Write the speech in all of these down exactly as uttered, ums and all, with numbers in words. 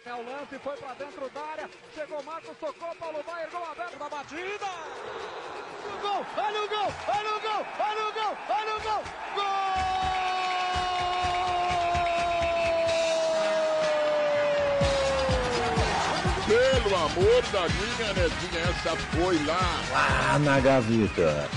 É o lance, foi pra dentro da área, chegou Marcos, tocou, Paulo Baier, gol aberto da batida! O gol, olha o gol, olha o gol, olha o gol, olha o gol! Gol! Pelo amor da minha netinha, essa foi lá! Lá na gaveta.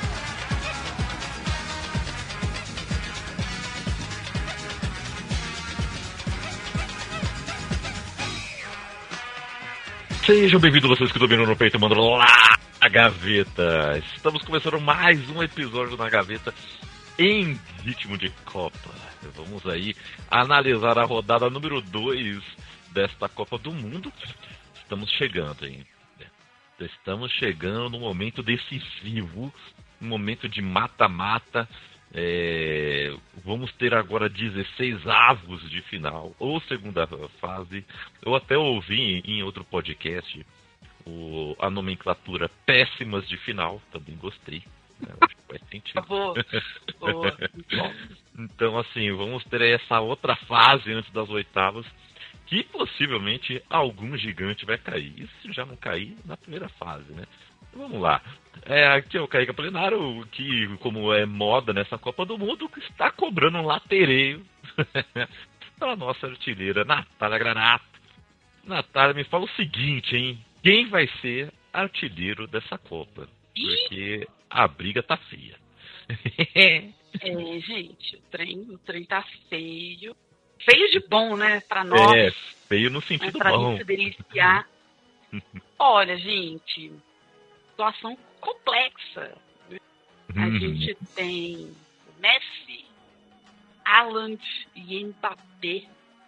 Sejam bem-vindos vocês que dominam no peito, mandando lá na gaveta. Estamos começando mais um episódio na gaveta em ritmo de Copa. Vamos aí analisar a rodada número dois desta Copa do Mundo. Estamos chegando, hein? Estamos chegando num momento decisivo, um momento de mata-mata. É, vamos ter agora dezesseis avos de final, ou segunda fase. Eu até ouvi em outro podcast o, a nomenclatura péssimas de final, também gostei, né? Acho que faz sentido. Boa. Boa. Então assim, vamos ter essa outra fase antes das oitavas, que possivelmente algum gigante vai cair. E se já não cair na primeira fase, né? Vamos lá. É, aqui é o Kaique Apolinário, que, como é moda nessa Copa do Mundo, está cobrando um latereio para a nossa artilheira, Natália Granato. Natália, me fala o seguinte, hein? Quem vai ser artilheiro dessa Copa? Porque a briga tá feia. É, gente, o trem, o trem tá feio. Feio de bom, né? Pra nós. É, feio no sentido né, pra bom. gente se deliciar. Olha, gente, situação complexa. A Uhum. gente tem Messi, Haaland e Mbappé.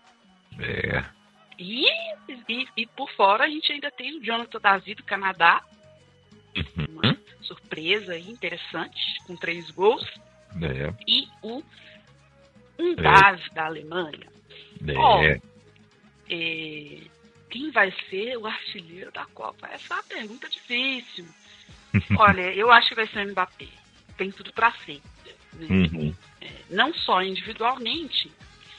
É. E, e, e por fora a gente ainda tem o Jonathan David do Canadá. Uma surpresa aí, interessante, com três gols. É. E o Undaz da Alemanha. É. Ó, é, quem vai ser o artilheiro da Copa? Essa é uma pergunta difícil. Olha, eu acho que vai ser o Mbappé. Tem tudo para ser. Né? Uhum. É, não só individualmente,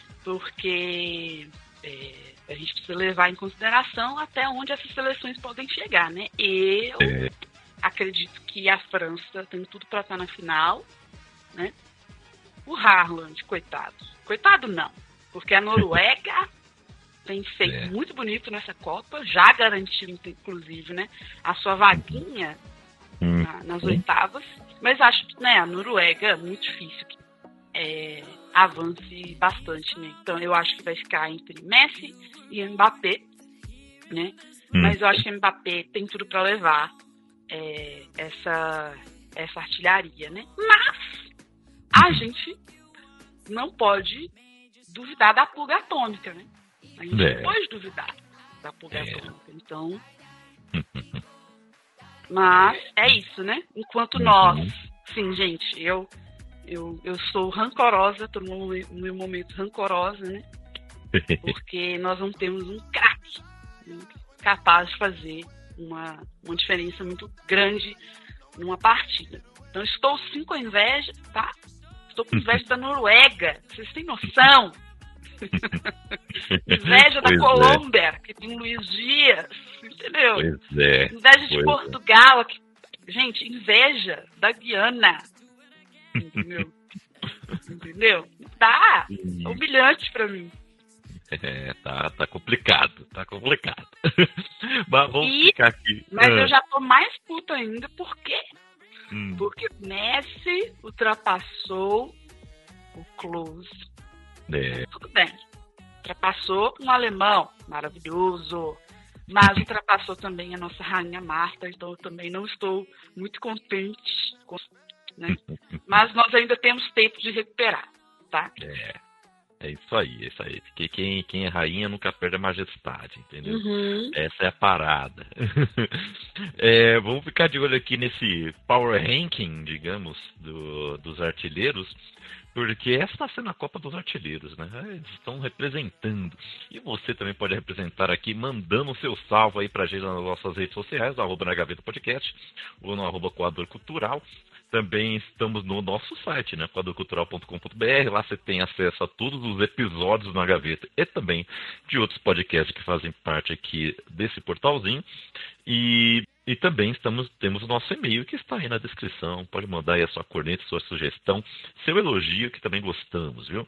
porque é, a gente precisa levar em consideração até onde essas seleções podem chegar, né? Eu É. acredito que a França tem tudo para estar na final, né? O Haaland, coitado. Coitado não, porque a Noruega tem feito É. muito bonito nessa Copa, já garantiu, inclusive, né, a sua vaguinha Uhum. na- nas oitavas, mas acho que, né, a Noruega é muito difícil que é, avance bastante, né? Então eu acho que vai ficar entre Messi e Mbappé, né? Uhum. Mas eu acho que o Mbappé tem tudo para levar é, essa, essa artilharia, né? Mas a gente não pode duvidar da pulga atômica, né? A gente É. não pode duvidar da pulga É. atômica. Então, mas é isso, né? Enquanto nós, sim, gente, eu, eu, eu sou rancorosa, tô no meu, no meu momento rancorosa, né? Porque nós não temos um craque, né, capaz de fazer uma, uma diferença muito grande numa partida. Então estou sim com inveja, tá? Estou com inveja da Noruega, vocês têm noção? Inveja da Pois é. Colômbia, que tem Luiz Dias, entendeu? Pois é. Inveja de Pois Portugal, que... gente, inveja da Guiana, entendeu? Entendeu? Tá Hum. humilhante pra mim. É, tá, tá complicado, tá complicado. Mas vamos E- ficar aqui. Mas Ah, eu já tô mais puta ainda, por quê? hum, Porque Messi ultrapassou o Klose. é, Tudo bem. Ultrapassou um alemão, maravilhoso. Mas ultrapassou também a nossa rainha Marta, então eu também não estou muito contente, com, né? Mas nós ainda temos tempo de recuperar, tá? é, é isso aí, é isso aí. Porque quem, quem é rainha nunca perde a majestade, entendeu? Uhum. Essa é a parada. É, vamos ficar de olho aqui nesse power ranking, digamos, do, dos artilheiros, porque essa está sendo a Copa dos Artilheiros, né? Eles estão representando. E você também pode representar aqui, mandando o seu salve aí pra gente nas nossas redes sociais, no arroba na Gaveta Podcast, ou no arroba Coador Cultural. também estamos no nosso site, né, quadro cultural ponto com ponto b r. Lá você tem acesso a todos os episódios na Gaveta e também de outros podcasts que fazem parte aqui desse portalzinho. E, e também estamos, temos o nosso e-mail que está aí na descrição. Pode mandar aí a sua corneta, sua sugestão, seu elogio, que também gostamos, viu?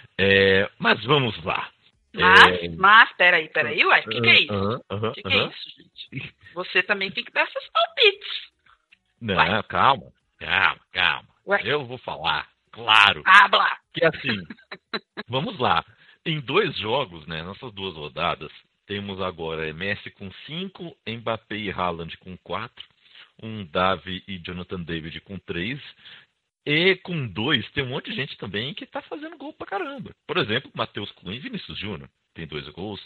É, mas vamos lá. Mas, é... mas, peraí, peraí, ué, o que, que é isso? O uh, uh, uh, que, que é isso, gente? Você também tem que dar seus palpites. Não, Ué. calma, calma, calma. Ué. Eu vou falar, claro. Habla! Que assim, vamos lá. Em dois jogos, né, nessas duas rodadas, temos agora Messi com cinco, Mbappé e Haaland com quatro, um Davi e Jonathan David com três, e com dois tem um monte de gente também que tá fazendo gol pra caramba. Por exemplo, Matheus Cunha e Vinícius Júnior tem dois gols,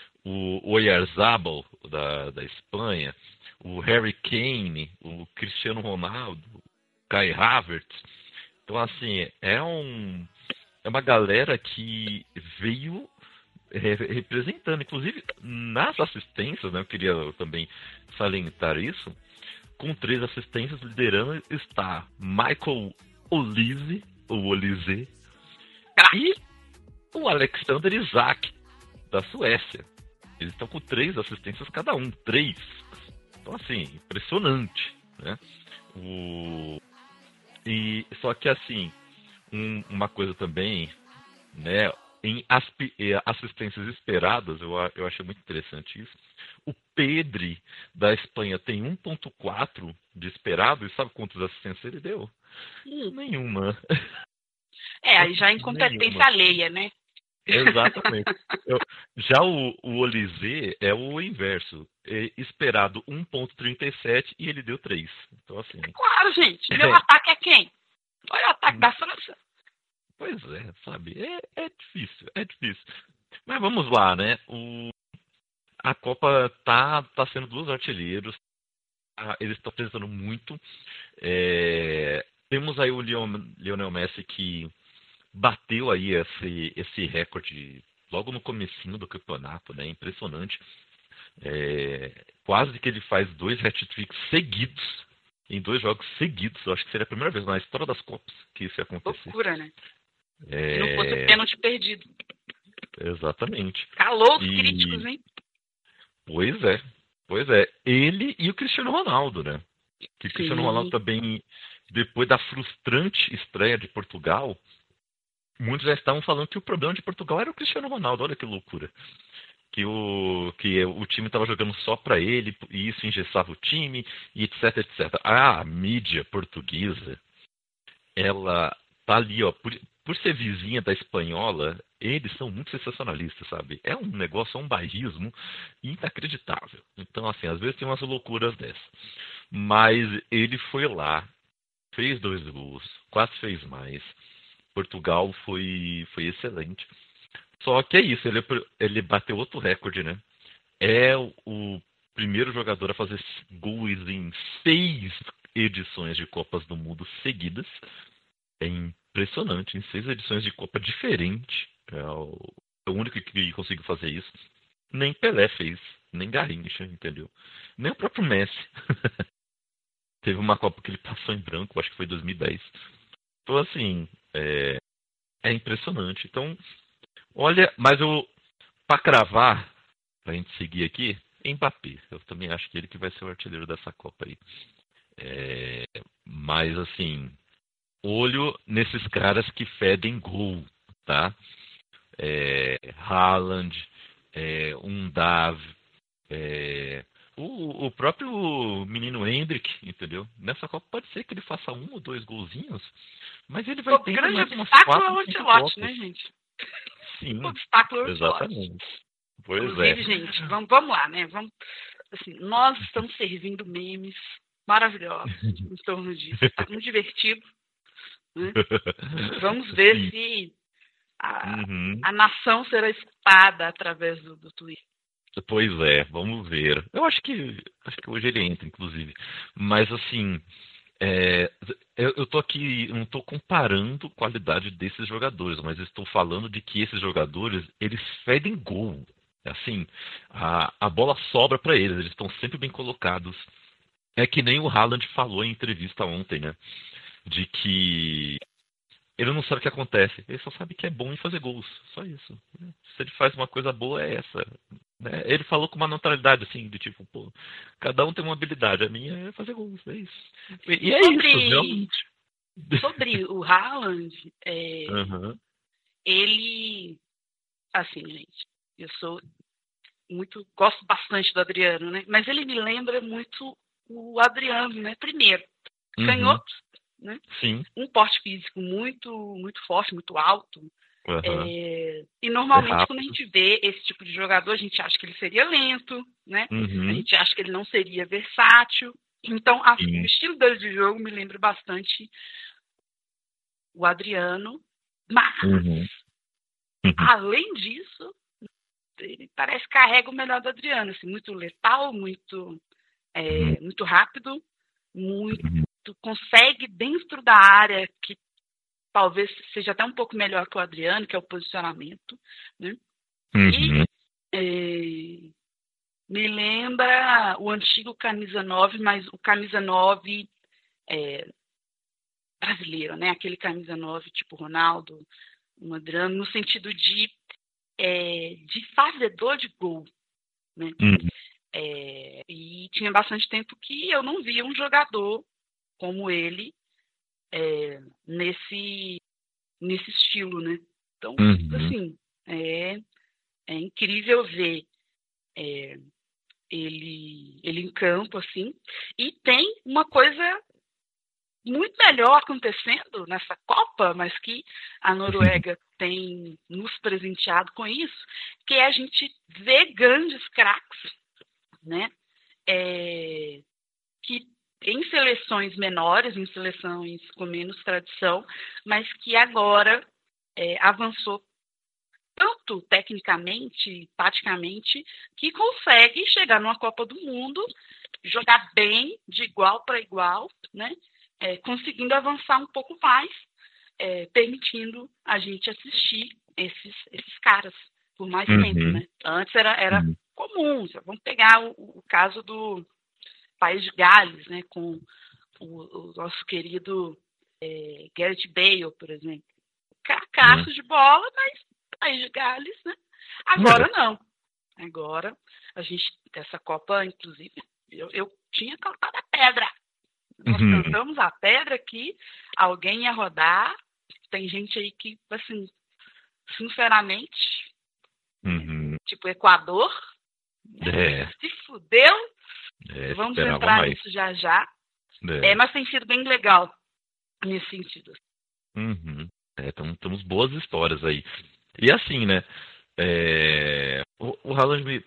o Oyarzabal da, da Espanha, o Harry Kane, o Cristiano Ronaldo, o Kai Havertz. Então, assim, é, um, é uma galera que veio é, representando, inclusive nas assistências, né, eu queria também salientar isso, com três assistências liderando está Michael Olise, ou Olise, e o Alexander Isak, da Suécia. Eles estão com três assistências cada um, três. Então, assim, impressionante, né? O... E, só que, assim, um, uma coisa também, né? Em aspi... assistências esperadas, eu, eu achei muito interessante isso. O Pedri, da Espanha, tem um ponto quatro de esperado, e sabe quantas assistências ele deu? Hum. Nenhuma. É, aí já é incompetência Nenhuma. alheia, né? Exatamente. Eu, já o, o Olise é o inverso. É esperado um ponto trinta e sete e ele deu três. Então, assim. Claro, gente. Meu ataque é quem? Olha o ataque da França. Pois é, sabe? É, é difícil, é difícil. Mas vamos lá, né? O, a Copa tá, tá sendo dos artilheiros. Tá, eles estão apresentando muito. É, temos aí o Leon, Lionel Messi que bateu aí esse, esse recorde logo no comecinho do campeonato, né? Impressionante. É, quase que ele faz dois hat-tricks seguidos, em dois jogos seguidos. Eu acho que seria a primeira vez na história das Copas que isso ia acontecer. Loucura, né? É... Se não fosse pênalti perdido. Exatamente. Calou os E... críticos, hein? Pois é, pois é. Ele e o Cristiano Ronaldo, né? Que o Cristiano Ronaldo também, depois da frustrante estreia de Portugal, muitos já estavam falando que o problema de Portugal era o Cristiano Ronaldo. Olha que loucura. Que o, que o time estava jogando só para ele, e isso engessava o time, e etc, etcétera. A mídia portuguesa, ela tá ali, ó, por, por ser vizinha da espanhola, eles são muito sensacionalistas, sabe? É um negócio, é um bairrismo inacreditável. Então, assim, às vezes tem umas loucuras dessas. Mas ele foi lá, fez dois gols, quase fez mais. Portugal foi, foi excelente. Só que é isso, ele, ele bateu outro recorde, né? É o primeiro jogador a fazer gols em seis edições de Copas do Mundo seguidas. É impressionante, em seis edições de Copa diferente. É o, é o único que conseguiu fazer isso. Nem Pelé fez, nem Garrincha, entendeu? Nem o próprio Messi. Teve uma Copa que ele passou em branco, acho que foi em dois mil e dez. Então, assim, é, é impressionante. Então, olha, mas eu, pra cravar, pra gente seguir aqui, Mbappé. Eu também acho que ele que vai ser o artilheiro dessa Copa aí. É, mas, assim, olho nesses caras que fedem gol, tá? É, Haaland, é, Undav, é, o, o próprio menino Hendrick, entendeu? Nessa Copa pode ser que ele faça um ou dois golzinhos, mas ele vai o ter grande mais umas obstáculo quatro, é o cinco Ancelotti, Copas. né, gente? Sim, O obstáculo é o Ancelotti. exatamente. Pois Inclusive, é. gente, vamos, vamos lá, né? Vamos, assim, nós estamos servindo memes maravilhosos em torno disso. Está muito divertido. Né? Vamos ver Sim. se a, Uhum. a nação será escutada através do, do Twitter. Pois é, vamos ver. Eu acho que acho que hoje ele entra, inclusive. Mas assim, é, eu, eu tô aqui, não estou comparando a qualidade desses jogadores, mas estou falando de que esses jogadores, eles fedem gol. Assim, a, a bola sobra para eles, eles estão sempre bem colocados. É que nem o Haaland falou em entrevista ontem, né? de que ele não sabe o que acontece, ele só sabe que é bom em fazer gols, só isso. Se ele faz uma coisa boa, é essa. Né? Ele falou com uma naturalidade, assim, de tipo, pô, cada um tem uma habilidade, a minha é fazer gols, é isso. E, e é sobre, isso, realmente. Sobre o Haaland, é, Uhum. ele, assim, gente, eu sou muito, gosto bastante do Adriano, né? Mas ele me lembra muito o Adriano, né? Primeiro, Uhum. canhoto, né? Sim. Um porte físico muito, muito forte, muito alto. Uhum. É, e normalmente É quando a gente vê esse tipo de jogador, a gente acha que ele seria lento, né? Uhum. A gente acha que ele não seria versátil. Então, a, Sim. o estilo dele de jogo me lembra bastante o Adriano, mas, Uhum. Uhum. além disso, ele parece que carrega o melhor do Adriano, assim, muito letal, muito, é, Uhum. muito rápido, muito, Uhum. consegue dentro da área, que talvez seja até um pouco melhor que o Adriano, que é o posicionamento, né? Uhum. E é, me lembra o antigo camisa nove, mas o camisa nove é, brasileiro, né? Aquele camisa nove tipo Ronaldo, um Adriano, no sentido de, é, de fazedor de gol, né? Uhum. É, e tinha bastante tempo que eu não via um jogador como ele é, nesse, nesse estilo, né? Então, Uhum. assim, é, é incrível ver é, ele, ele em campo, assim. E tem uma coisa muito melhor acontecendo nessa Copa, mas que a Noruega tem nos presenteado com isso, que é a gente ver grandes craques, né? É, que em seleções menores, em seleções com menos tradição, mas que agora é, avançou tanto tecnicamente, taticamente, que consegue chegar numa Copa do Mundo, jogar bem, de igual para igual, né? É, conseguindo avançar um pouco mais, é, permitindo a gente assistir esses, esses caras por mais Uhum. tempo, né? Antes era, era Uhum. comum, vamos pegar o, o caso do País de Gales, né? Com o, o nosso querido é, Gareth Bale, por exemplo. Cracaço Uhum. de bola, mas País de Gales, né? Agora não. Agora, a gente, essa Copa, inclusive, eu, eu tinha cantado a pedra. Nós Uhum. cantamos a pedra que alguém ia rodar. Tem gente aí que, assim, sinceramente, Uhum. tipo Equador, né? É. Se fudeu. É, Vamos esperava entrar mais. nisso já já. É. É, mas tem sido bem legal nesse sentido. Uhum. É, tamo, temos boas histórias aí. E assim, né? É, o, o Haaland, me,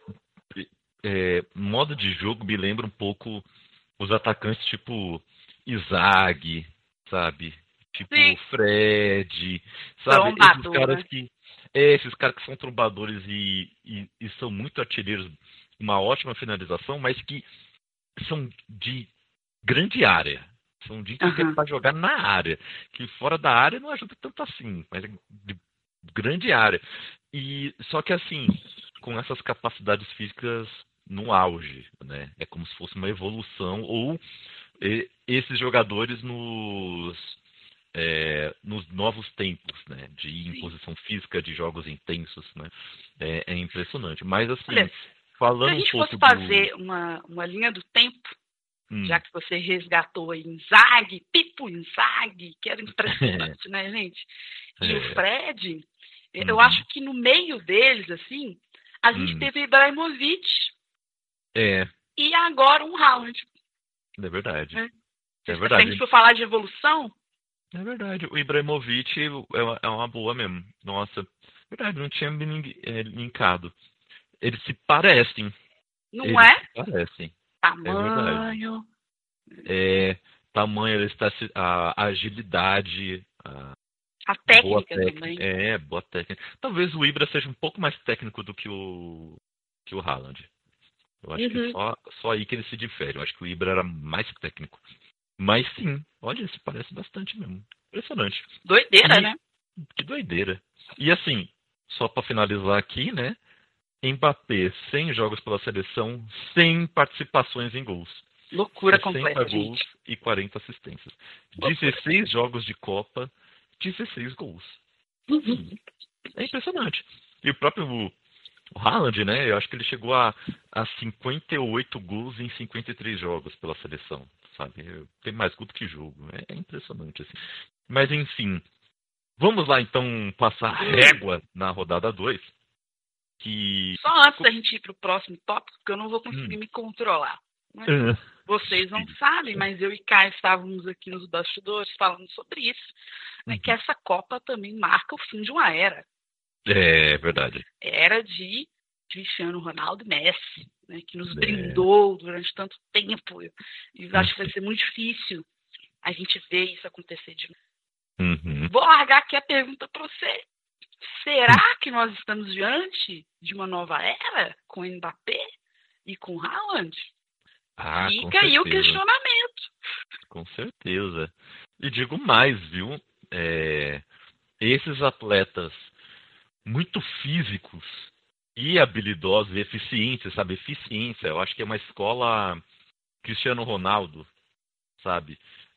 é, modo de jogo, me lembra um pouco os atacantes tipo Isaac, sabe? Tipo Sim. Fred, sabe? Esses Trombador, caras né? que. É, esses caras que são trombadores e, e, e são muito artilheiros, uma ótima finalização, mas que são de grande área. São de que Uhum. para jogar na área. Que fora da área não ajuda tanto assim, mas de grande área. E só que assim, com essas capacidades físicas no auge, né? É como se fosse uma evolução, ou e, esses jogadores nos é, nos novos tempos, né? De imposição física, de jogos intensos, né? É, é impressionante. Mas assim, Olha, falando se a um gente pouco fosse fazer do... uma, uma linha do tempo, Hum. já que você resgatou aí Inzaghi, Pipo Inzaghi, que era impressionante, né, gente? E É. o Fred, eu Uhum. acho que no meio deles, assim, a gente Hum. teve Ibrahimovic É, e agora um Haaland. é verdade. É. É Se a verdade. gente for falar de evolução, É verdade. O Ibrahimovic é uma, é uma boa mesmo. Nossa, verdade, não tinha me ling- é, linkado. Eles se parecem. não Eles é? se parecem. Tamanho. É, tamanho, eles tá, se- a, a agilidade, a A boa técnica técnica. também. É, boa técnica. Talvez o Ibra seja um pouco mais técnico do que o que o Haaland. Eu acho Uhum. que só, só aí que ele se difere. Eu acho que o Ibra era mais técnico. Mas sim, olha, se parece bastante mesmo. Impressionante. Doideira, E- né? Que doideira. E assim, só para finalizar aqui, né? Mbappé, cem jogos pela seleção, cem participações em gols. Loucura completa, gols gente. E quarenta assistências. dezesseis jogos de Copa, dezesseis gols. Uhum. É impressionante. E o próprio o Haaland, né? Eu acho que ele chegou a, a cinquenta e oito gols em cinquenta e três jogos pela seleção, sabe? Tem mais gol do que jogo. É, é impressionante, assim. Mas, enfim. Vamos lá, então, passar a régua na rodada dois. Que... Só antes da gente ir para o próximo tópico, porque eu não vou conseguir hum. me controlar. Né? Uh, Vocês não sim. sabem, mas eu e Caio estávamos aqui nos bastidores falando sobre isso. Né, que essa Copa também marca o fim de uma era. É verdade. Era de Cristiano Ronaldo e Messi, né, que nos é. brindou durante tanto tempo. E acho que vai ser muito difícil a gente ver isso acontecer de novo. Uhum. Vou largar aqui a pergunta para você. Será que nós estamos diante de uma nova era com Mbappé e com Haaland? Ah, Fica aí o questionamento. Com certeza. E digo mais, viu? É, esses atletas muito físicos e habilidosos e eficientes, sabe? Eficiência, eu acho que é uma escola Cristiano Ronaldo, sabe?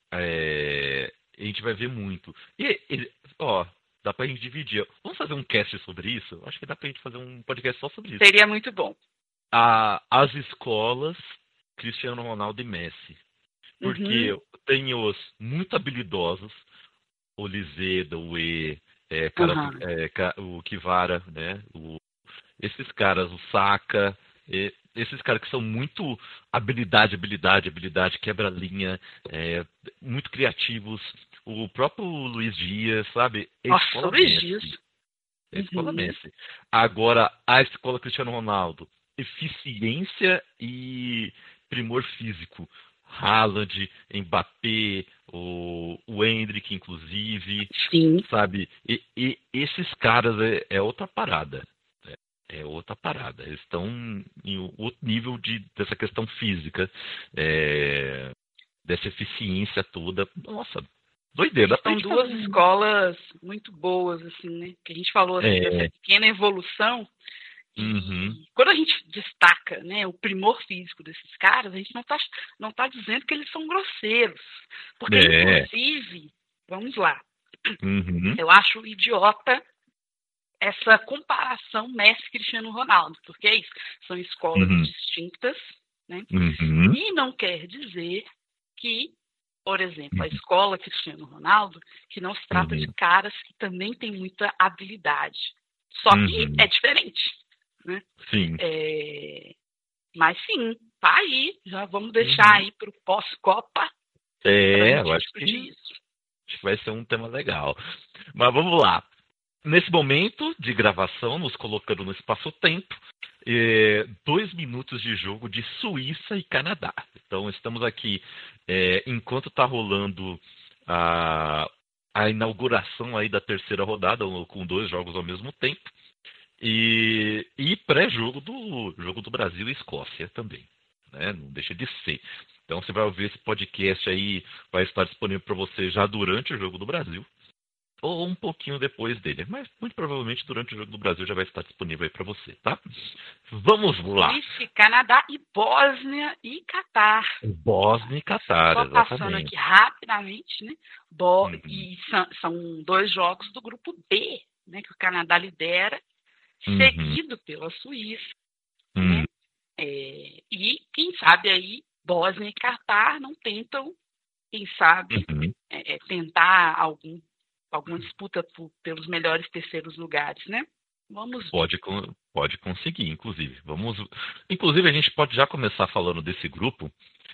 É, a gente vai ver muito. E, e ó, dá pra gente dividir. Vamos fazer um cast sobre isso? Acho que dá pra gente fazer um podcast só sobre isso. Seria muito bom. A, as escolas Cristiano Ronaldo e Messi. Porque uhum. tem os muito habilidosos, o Liseda, o E, é, cara, uhum. é, o Kivara, né? O, esses caras, o Saka, e, esses caras que são muito habilidade, habilidade, habilidade, quebra-linha, é, muito criativos. O próprio Luiz Dias, sabe? É Nossa, o Luiz Dias. É a escola uhum. Messi. Agora, a escola Cristiano Ronaldo, eficiência e primor físico. Haaland, Mbappé, o, o Endrick, inclusive, Sim. sabe? E, e esses caras é, é outra parada. É, é outra parada. Eles estão em outro nível de, dessa questão física, é, dessa eficiência toda. Nossa, doideira. São duas fazer... escolas muito boas, assim, né? Que a gente falou assim, é... dessa pequena evolução. Uhum. Quando a gente destaca, né, o primor físico desses caras, a gente não está não tá dizendo que eles são grosseiros. Porque, é. inclusive, vamos lá, uhum. eu acho idiota essa comparação Messi-Cristiano Ronaldo, porque é isso, são escolas uhum. distintas, né? Uhum. E não quer dizer que, por exemplo, a escola Cristiano Ronaldo, que não se trata uhum. de caras que também têm muita habilidade. Só que uhum. é diferente. Né? Sim. É... Mas sim, tá aí. Já vamos deixar uhum. aí para o pós-Copa. É, eu acho que, acho que vai ser um tema legal. Mas vamos lá. Nesse momento de gravação, nos colocando no espaço-tempo, é, dois minutos de jogo de Suíça e Canadá. Então, estamos aqui, é, enquanto está rolando a, a inauguração aí da terceira rodada, com dois jogos ao mesmo tempo. E, e pré-jogo do jogo do Brasil e Escócia também, né? Não deixa de ser. Então você vai ouvir esse podcast aí, vai estar disponível para você já durante o jogo do Brasil ou um pouquinho depois dele, mas muito provavelmente durante o jogo do Brasil já vai estar disponível aí para você, tá? Vamos lá. Suíça, Canadá e Bósnia e Catar. Bósnia e Catar, Só exatamente. passando aqui rapidamente, né? Bo... Uhum. E são, são dois jogos do grupo B, né? Que o Canadá lidera. Uhum. Seguido pela Suíça, uhum. né? É, e quem sabe aí Bósnia e Catar não tentam, quem sabe, uhum. é, tentar algum, alguma disputa por, pelos melhores terceiros lugares, né? Vamos pode, pode conseguir, inclusive. Vamos, inclusive a gente pode já começar falando desse grupo,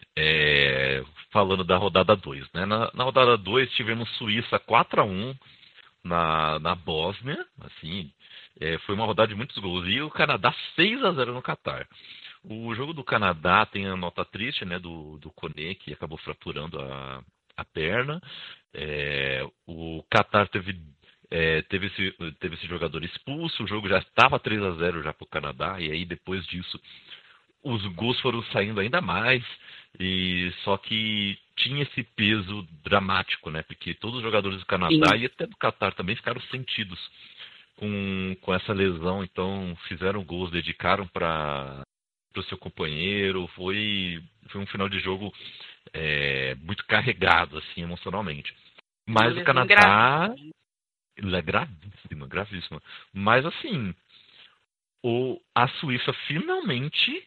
é, falando da rodada dois, né? Na, na rodada dois tivemos Suíça quatro a um na, na Bósnia, assim. É, foi uma rodada de muitos gols. E o Canadá seis a zero no Catar. O jogo do Canadá tem a nota triste, né, do, do Koné, que acabou fraturando a, a perna. É, o Catar teve, é, teve, esse, teve esse jogador expulso. O jogo já estava três a zero já para o Canadá. E aí, depois disso, os gols foram saindo ainda mais. E, só que tinha esse peso dramático, né? Porque todos os jogadores do Canadá Sim. e até do Catar também ficaram sentidos Com, com essa lesão, então fizeram gols, dedicaram para para o seu companheiro. Foi, foi um final de jogo é, muito carregado, assim, emocionalmente. Mas o Canadá... Ele é gravíssima, gravíssima. Mas, assim, o, a Suíça finalmente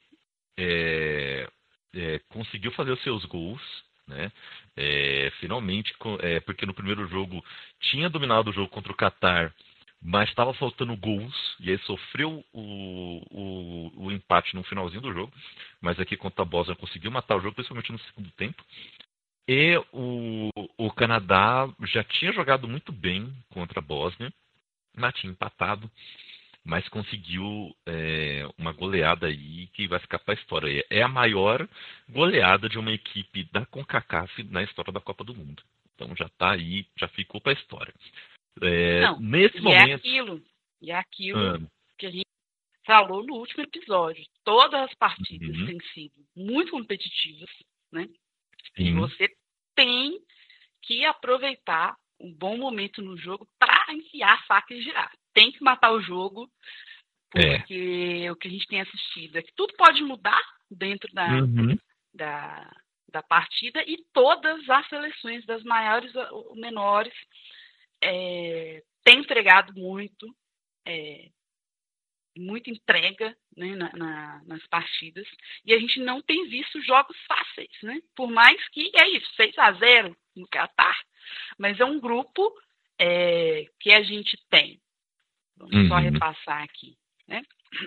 é, é, conseguiu fazer os seus gols, né? É, finalmente, é, porque no primeiro jogo tinha dominado o jogo contra o Catar, mas estava faltando gols, e aí sofreu o, o, o empate no finalzinho do jogo. Mas aqui contra a Bósnia conseguiu matar o jogo, principalmente no segundo tempo. E o, o Canadá já tinha jogado muito bem contra a Bósnia, mas tinha empatado, mas conseguiu é, uma goleada aí que vai ficar para a história. É a maior goleada de uma equipe da CONCACAF na história da Copa do Mundo. Então já está aí, já ficou para a história. É, Não, nesse e momento... é aquilo, e é aquilo Ah. que a gente falou no último episódio. Todas as partidas Uhum. têm sido muito competitivas, né? Sim. E você tem que aproveitar um bom momento no jogo para enfiar a faca e girar. Tem que matar o jogo, porque é. o que a gente tem assistido é que tudo pode mudar dentro da, Uhum. da, da partida, e todas as seleções, das maiores ou menores, é, têm entregado muito, é, muita entrega, né, na, na, nas partidas, e a gente não tem visto jogos fáceis, né? Por mais que é isso, seis a zero no Catar, mas é um grupo é, que a gente tem. Vamos uhum. só repassar aqui, né?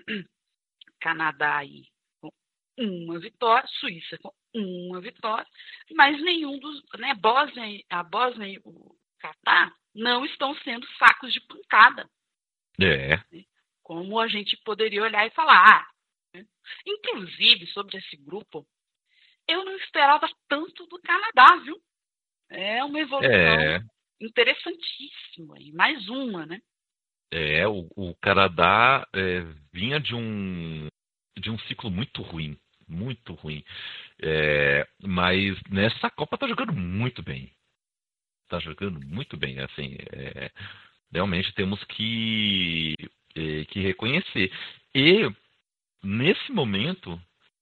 Canadá aí com uma vitória, Suíça com uma vitória, mas nenhum dos, né, Bósnia, a Bósnia e o Catar não estão sendo sacos de pancada. É. Né? Como a gente poderia olhar e falar. Ah, né? Inclusive, sobre esse grupo, eu não esperava tanto do Canadá, viu? É uma evolução é. interessantíssima. E mais uma, né? É, o, o Canadá é, vinha de um, de um ciclo muito ruim. Muito ruim. É, mas nessa Copa tá jogando muito bem. Tá jogando muito bem. Assim, é, realmente temos que... que reconhecer. E, nesse momento,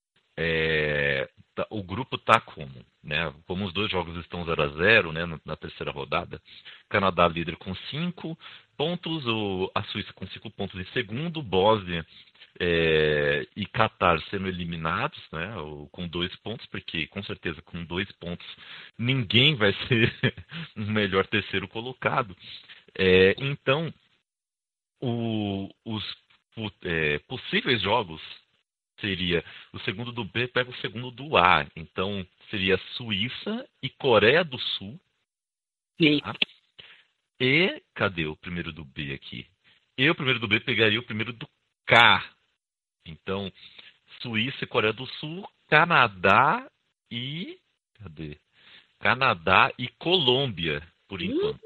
é, tá, o grupo está como? Né? Como os dois jogos estão zero a zero, né, na, na terceira rodada, Canadá líder com cinco pontos, o, a Suíça com cinco pontos em segundo, Bósnia é, e Catar sendo eliminados, né, o, com dois pontos, porque, com certeza, com dois pontos, ninguém vai ser um melhor terceiro colocado. É, então, O, os é, possíveis jogos seria o segundo do B pega o segundo do A. Então seria Suíça e Coreia do Sul. Tá? E cadê o primeiro do B aqui? E o primeiro do B pegaria o primeiro do K. Então Suíça e Coreia do Sul, Canadá e cadê? Canadá e Colômbia, por enquanto.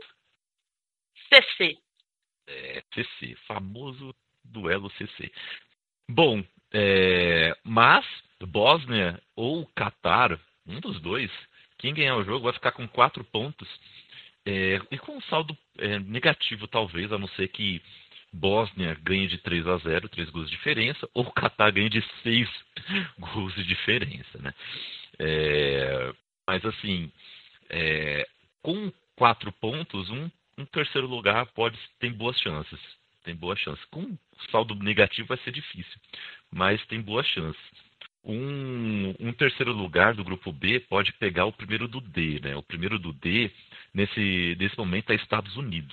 C C. É, C C, famoso duelo C C. Bom, é, mas Bósnia ou Catar, um dos dois, quem ganhar o jogo vai ficar com quatro pontos é, e com um saldo é, negativo, talvez, a não ser que Bósnia ganhe de três a zero, três gols de diferença, ou Catar ganhe de seis gols de diferença, né? É, mas assim, é, com quatro pontos, um Um terceiro lugar pode tem boas chances. Tem boas chances. Com saldo negativo vai ser difícil, mas tem boas chances. Um, um terceiro lugar do grupo B pode pegar o primeiro do D, né? O primeiro do D, nesse, nesse momento, é Estados Unidos.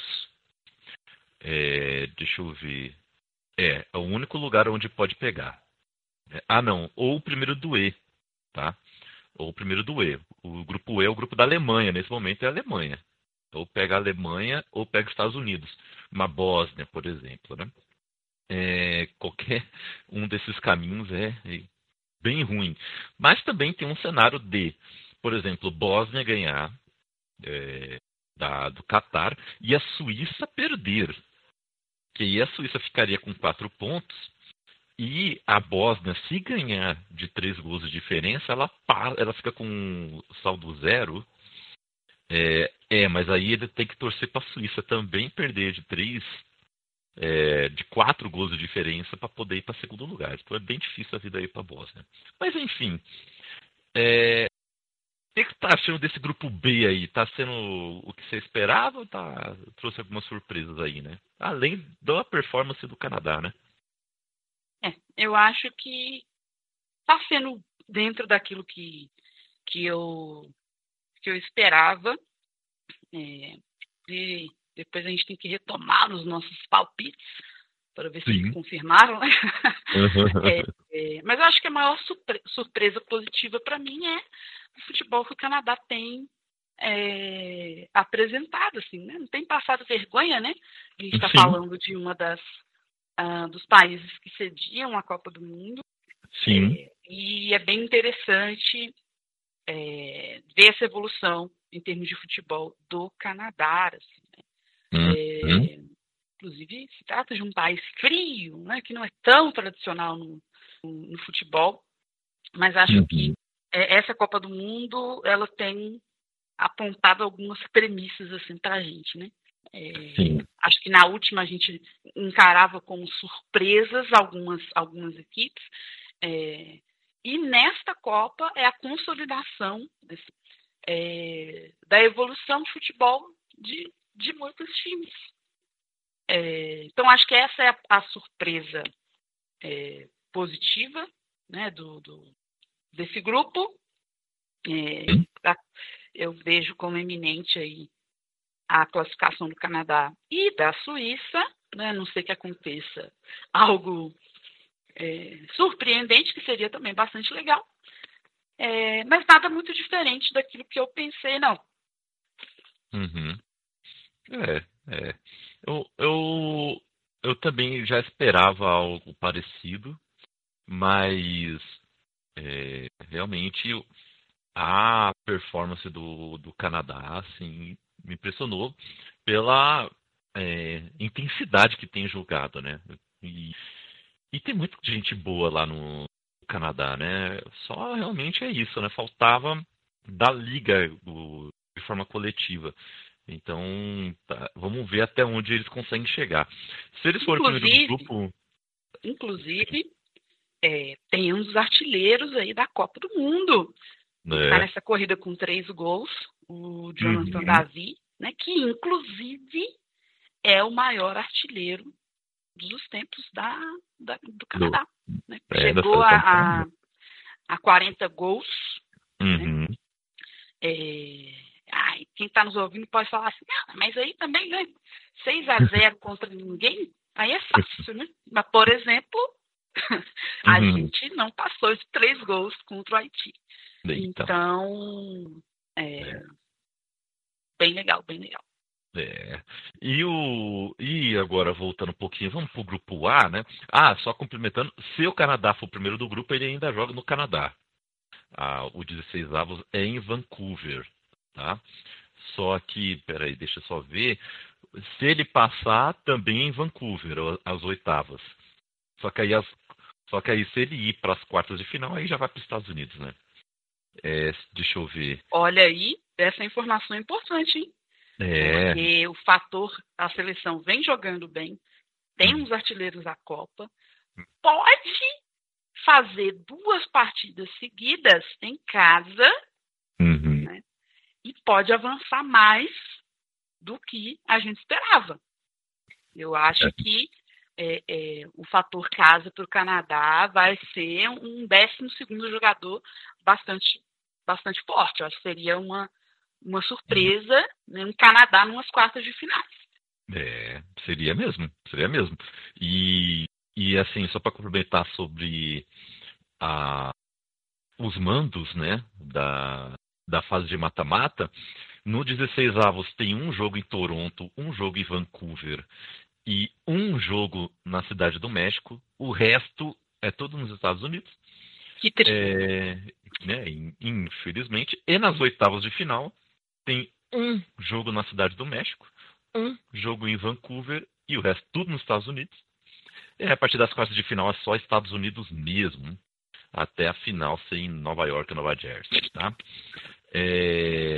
É, deixa eu ver. É, é o único lugar onde pode pegar. Ah, não. Ou o primeiro do E, tá? Ou o primeiro do E. O grupo E é o grupo da Alemanha. Nesse momento é a Alemanha. Ou pega a Alemanha ou pega os Estados Unidos. Uma Bósnia, por exemplo. Né? É, qualquer um desses caminhos é bem ruim. Mas também tem um cenário de, por exemplo, Bósnia ganhar é, da, do Catar e a Suíça perder. Que aí a Suíça ficaria com quatro pontos e a Bósnia, se ganhar de três gols de diferença, ela, para, ela fica com saldo zero. É, é, mas aí ele tem que torcer para a Suíça também perder de três é, de quatro gols de diferença para poder ir para segundo lugar. Então é bem difícil a vida aí para a Bósnia. Mas enfim, é, o que você está achando desse grupo B aí? Está sendo o que você esperava ou tá, trouxe algumas surpresas aí, né? Além da performance do Canadá, né? É, eu acho que está sendo dentro daquilo que, que, eu, que eu esperava. É, e depois a gente tem que retomar os nossos palpites para ver se Sim. eles confirmaram, né? Uhum. É, é, mas eu acho que a maior surpre- surpresa positiva para mim é o futebol que o Canadá tem é, apresentado, assim, né? Não tem passado vergonha, né? A gente está Sim. falando de uma das uh, dos países que cediam a Copa do Mundo. Sim. É, e é bem interessante é, ver essa evolução em termos de futebol do Canadá, assim, né? Uhum. É, inclusive, se trata de um país frio, né, que não é tão tradicional no, no, no futebol, mas acho Uhum. que é, essa Copa do Mundo ela tem apontado algumas premissas assim, para a gente. Né? É, acho que na última a gente encarava como surpresas algumas, algumas equipes, é, e nesta Copa é a consolidação desse, é, da evolução do futebol de, de muitos times. É, então, acho que essa é a, a surpresa é, positiva, né, do, do, desse grupo. É, a, eu vejo como eminente aí a classificação do Canadá e da Suíça, né, a não sei que aconteça algo é, surpreendente, que seria também bastante legal, é, mas nada muito diferente daquilo que eu pensei, não. Uhum. É, é. Eu, eu, eu também já esperava algo parecido, mas é, realmente a performance do, do Canadá assim, me impressionou pela é, intensidade que tem jogado, né? E, e tem muita gente boa lá no Canadá, né? Só realmente é isso, né? Faltava da liga do, de forma coletiva. Então, tá, vamos ver até onde eles conseguem chegar. Se eles forem o primeiro do grupo... Inclusive, é, tem um dos artilheiros aí da Copa do Mundo. É. Está nessa corrida com três gols, o Jonathan uhum. David, né, que inclusive é o maior artilheiro dos tempos da, da, do Canadá. Do, né? é, Chegou a, a, a quarenta gols. Uhum. Né? É, ai, quem está nos ouvindo pode falar assim, ah, mas aí também, né, seis a zero contra ninguém, aí é fácil, né? Mas, por exemplo, a uhum. gente não passou de três gols contra o Haiti. Eita. Então, é, é. bem legal, bem legal. É. E, o, e agora, voltando um pouquinho, vamos para o grupo A, né? Ah, só complementando, se o Canadá for o primeiro do grupo, ele ainda joga no Canadá. Ah, o dezesseis avos é em Vancouver, tá? Só que, peraí, deixa eu só ver. Se ele passar, também é em Vancouver, as oitavas. Só que aí, as, só que aí se ele ir para as quartas de final, aí já vai para os Estados Unidos, né? É, deixa eu ver. Olha aí, essa informação é importante, hein? É. Porque o fator, a seleção vem jogando bem, tem uns artilheiros da Copa, pode fazer duas partidas seguidas em casa, uhum. né? E pode avançar mais do que a gente esperava. Eu acho é. que é, é, o fator casa para o Canadá vai ser um décimo segundo jogador bastante, bastante forte. Eu acho que seria uma, uma surpresa, né, um Canadá numas quartas de finais. É, seria mesmo, seria mesmo. E, e assim, só para complementar sobre a, os mandos, né, da, da fase de mata-mata, no dezesseis avos tem um jogo em Toronto, um jogo em Vancouver e um jogo na Cidade do México. O resto é todo nos Estados Unidos. Que triste. É, né, infelizmente. E nas oitavas de final tem um jogo na Cidade do México, um jogo em Vancouver e o resto tudo nos Estados Unidos. E a partir das quartas de final é só Estados Unidos mesmo, até a final ser em Nova York e Nova Jersey, tá? É,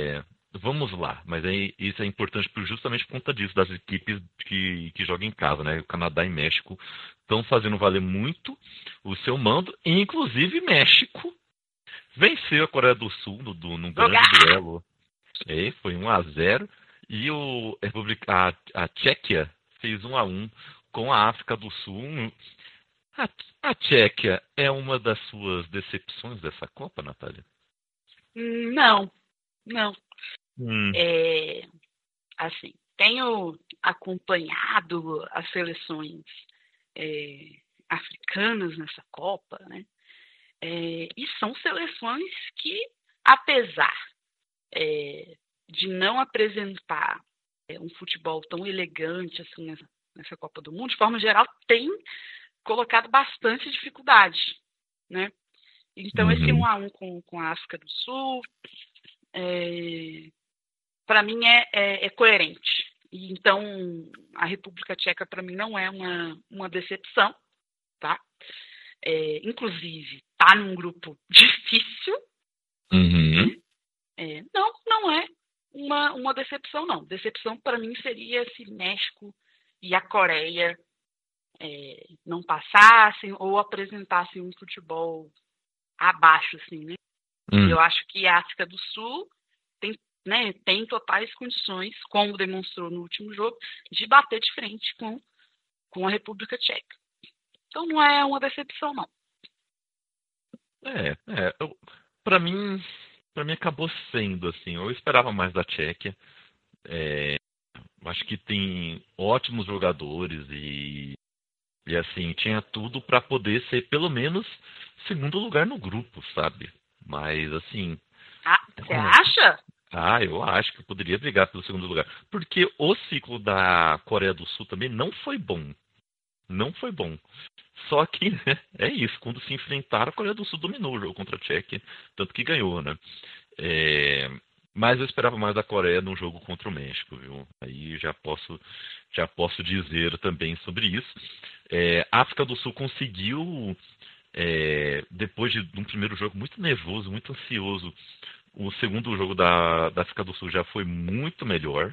vamos lá, mas aí, isso é importante justamente por conta disso, das equipes que, que jogam em casa, né? O Canadá e México estão fazendo valer muito o seu mando, e inclusive México venceu a Coreia do Sul no, do, num grande duelo. É, foi um a zero, e o, a, República, a, a Tchequia fez um a um com a África do Sul. A, a Tchequia é uma das suas decepções dessa Copa, Natália? Não, não. Hum. É, assim, tenho acompanhado as seleções é, africanas nessa Copa, né? É, e são seleções que, apesar é, de não apresentar é, um futebol tão elegante assim nessa, nessa Copa do Mundo, de forma geral, tem colocado bastante dificuldade, né? Então, uhum. esse um a um com, com a África do Sul, é, para mim, é, é, é coerente. E, então, a República Tcheca, para mim, não é uma, uma decepção, tá? É, inclusive, tá num grupo difícil. Uhum. Né? É, não, não é uma, uma decepção, não. Decepção, para mim, seria se México e a Coreia é, não passassem ou apresentassem um futebol abaixo, assim, né? Uhum. Eu acho que a África do Sul tem, né, tem totais condições, como demonstrou no último jogo, de bater de frente com, com a República Tcheca. Então não é uma decepção, não. É, é para mim, para mim acabou sendo assim. Eu esperava mais da Tchequia. É, acho que tem ótimos jogadores e, e assim tinha tudo para poder ser pelo menos segundo lugar no grupo, sabe? Mas assim. Ah, você é... acha? Ah, eu acho que poderia brigar pelo segundo lugar, porque o ciclo da Coreia do Sul também não foi bom. Não foi bom. Só que né, é isso, quando se enfrentaram, a Coreia do Sul dominou o jogo contra a Tchequia, tanto que ganhou, né? É, mas eu esperava mais da Coreia num jogo contra o México, viu? Aí já posso, já posso dizer também sobre isso. É, a África do Sul conseguiu, é, depois de um primeiro jogo muito nervoso, muito ansioso, o segundo jogo da, da África do Sul já foi muito melhor.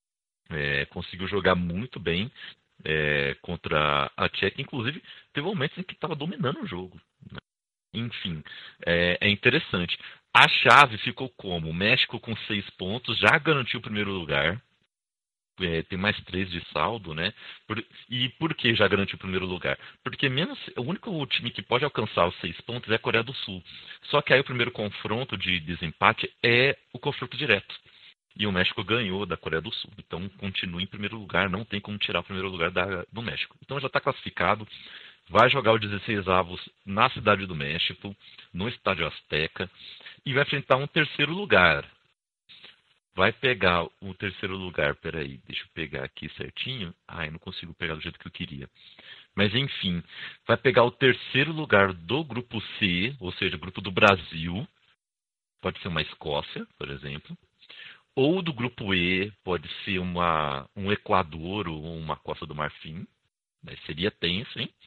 É, conseguiu jogar muito bem. É, contra a Tchequia, inclusive teve momentos em que estava dominando o jogo, né? Enfim, é, é interessante. A chave ficou como? O México com seis pontos já garantiu o primeiro lugar, é, tem mais três de saldo, né? Por, e por que já garantiu o primeiro lugar? Porque menos, o único time que pode alcançar os seis pontos é a Coreia do Sul. Só que aí o primeiro confronto de desempate é o confronto direto. E o México ganhou da Coreia do Sul. Então, continua em primeiro lugar. Não tem como tirar o primeiro lugar da, do México. Então, já está classificado. Vai jogar o dezesseis avos na Cidade do México, no Estádio Azteca. E vai enfrentar um terceiro lugar. Vai pegar o terceiro lugar. Peraí, deixa eu pegar aqui certinho. Ai, não consigo pegar do jeito que eu queria. Mas, enfim, vai pegar o terceiro lugar do Grupo C, ou seja, o Grupo do Brasil. Pode ser uma Escócia, por exemplo. Ou do grupo E, pode ser uma, um Equador ou uma Costa do Marfim. Né? Seria tenso, hein?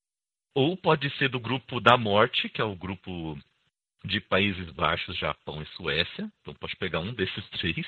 Ou pode ser do grupo da Morte, que é o grupo de Países Baixos, Japão e Suécia. Então pode pegar um desses três.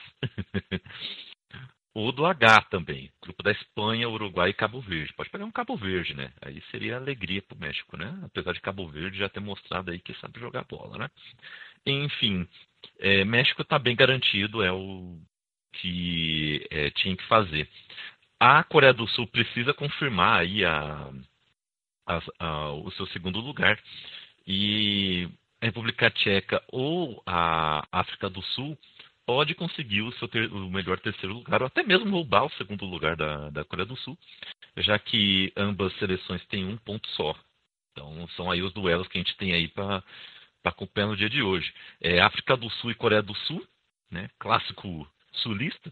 Ou do H também. Grupo da Espanha, Uruguai e Cabo Verde. Pode pegar um Cabo Verde, né? Aí seria alegria pro México, né? Apesar de Cabo Verde já ter mostrado aí que sabe jogar bola, né? Enfim... É, México está bem garantido, é o que é, tinha que fazer. A Coreia do Sul precisa confirmar aí a, a, a, o seu segundo lugar. E a República Tcheca ou a África do Sul pode conseguir o, seu ter, o melhor terceiro lugar, ou até mesmo roubar o segundo lugar da, da Coreia do Sul, já que ambas seleções têm um ponto só. Então são aí os duelos que a gente tem aí para acompanhar no dia de hoje. É África do Sul e Coreia do Sul, né? Clássico sulista.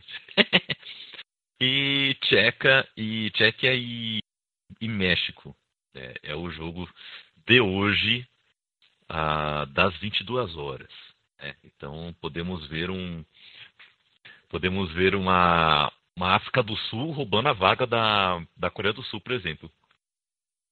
E Tcheca e Tchequia e, e México. É, é o jogo de hoje, ah, das vinte e duas horas. Né? Então podemos ver um podemos ver uma, uma África do Sul roubando a vaga da, da Coreia do Sul, por exemplo.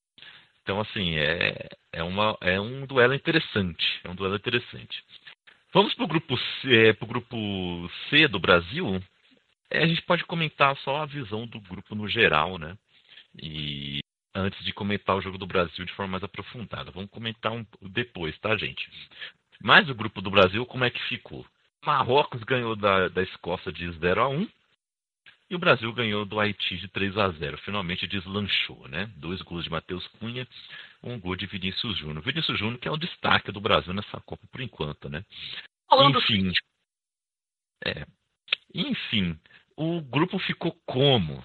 Então, assim, é, é, uma, é um duelo interessante. É um duelo interessante. Vamos para o grupo C, pro grupo C do Brasil. É, a gente pode comentar só a visão do grupo no geral, né? E antes de comentar o jogo do Brasil de forma mais aprofundada. Vamos comentar um, depois, tá, gente? Mas o grupo do Brasil, como é que ficou? Marrocos ganhou da, da Escócia de zero a um e o Brasil ganhou do Haiti de três a zero. Finalmente deslanchou, né? Dois gols de Matheus Cunha, um gol de Vinícius Júnior. Vinícius Júnior que é o destaque do Brasil nessa Copa por enquanto, né? Enfim, é, enfim, o grupo ficou como?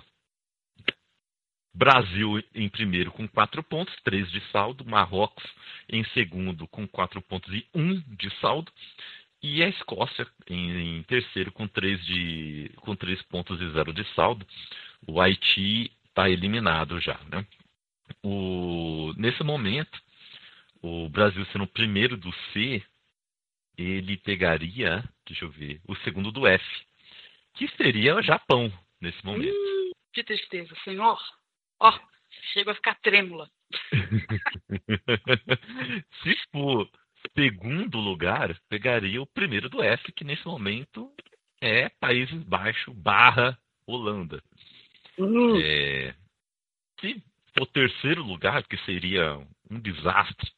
Brasil em primeiro com quatro pontos, três de saldo. Marrocos em segundo com quatro pontos e um de saldo. E a Escócia em, em terceiro com três, de, com três pontos e zero de saldo. O Haiti está eliminado já, né? O, nesse momento, o Brasil sendo o primeiro do C, ele pegaria, deixa eu ver, o segundo do F, que seria o Japão nesse momento. Hum, que tristeza, senhor. Ó, oh, chega a ficar trêmula. Se for segundo lugar, pegaria o primeiro do F, que nesse momento é Países Baixos barra Holanda. Uhum. É, se for terceiro lugar, que seria um desastre,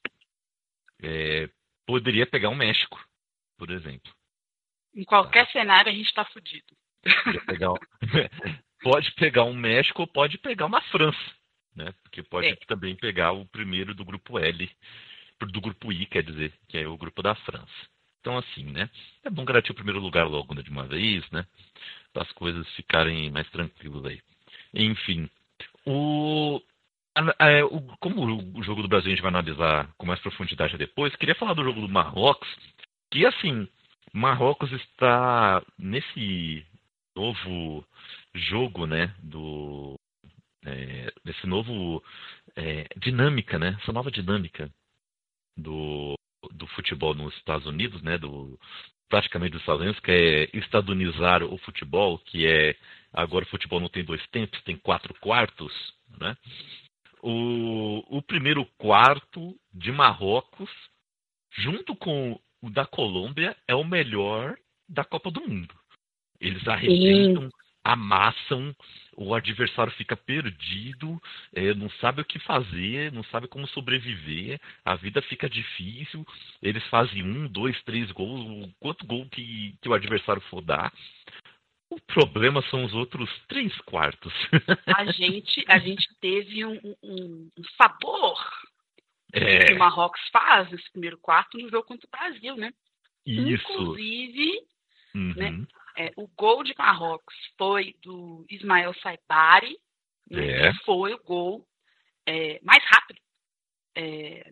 é, poderia pegar o México, por exemplo. Em qualquer tá. cenário a gente está fudido. Pegar, pode pegar um México ou pode pegar uma França, né? Porque pode é. também pegar o primeiro do grupo L, do grupo I, quer dizer, que é o grupo da França. Então, assim, né? É bom garantir o primeiro lugar logo de uma vez, né? Para as coisas ficarem mais tranquilas aí. Enfim, o, a, a, o, como o jogo do Brasil a gente vai analisar com mais profundidade depois, queria falar do jogo do Marrocos, que, assim, Marrocos está nesse novo jogo, né? Do, é, nesse novo é, dinâmica, né? Essa nova dinâmica do, do futebol nos Estados Unidos, né, do, praticamente dos Estados Unidos, que é estadunizar o futebol, que é, agora o futebol não tem dois tempos, tem quatro quartos, né? O, o primeiro quarto de Marrocos, junto com o da Colômbia, é o melhor da Copa do Mundo. Eles arrebentam, amassam, o adversário fica perdido, é, não sabe o que fazer, não sabe como sobreviver, a vida fica difícil, eles fazem um, dois, três gols, quanto gol que, que o adversário for dar. O problema são os outros três quartos. A gente, a gente teve um, um, um sabor é. que o Marrocos faz nesse primeiro quarto no jogo contra o Brasil, né? Isso. Inclusive, uhum. né? É, o gol de Marrocos foi do Ismael Saibari, né, é. que foi o gol é, mais rápido é,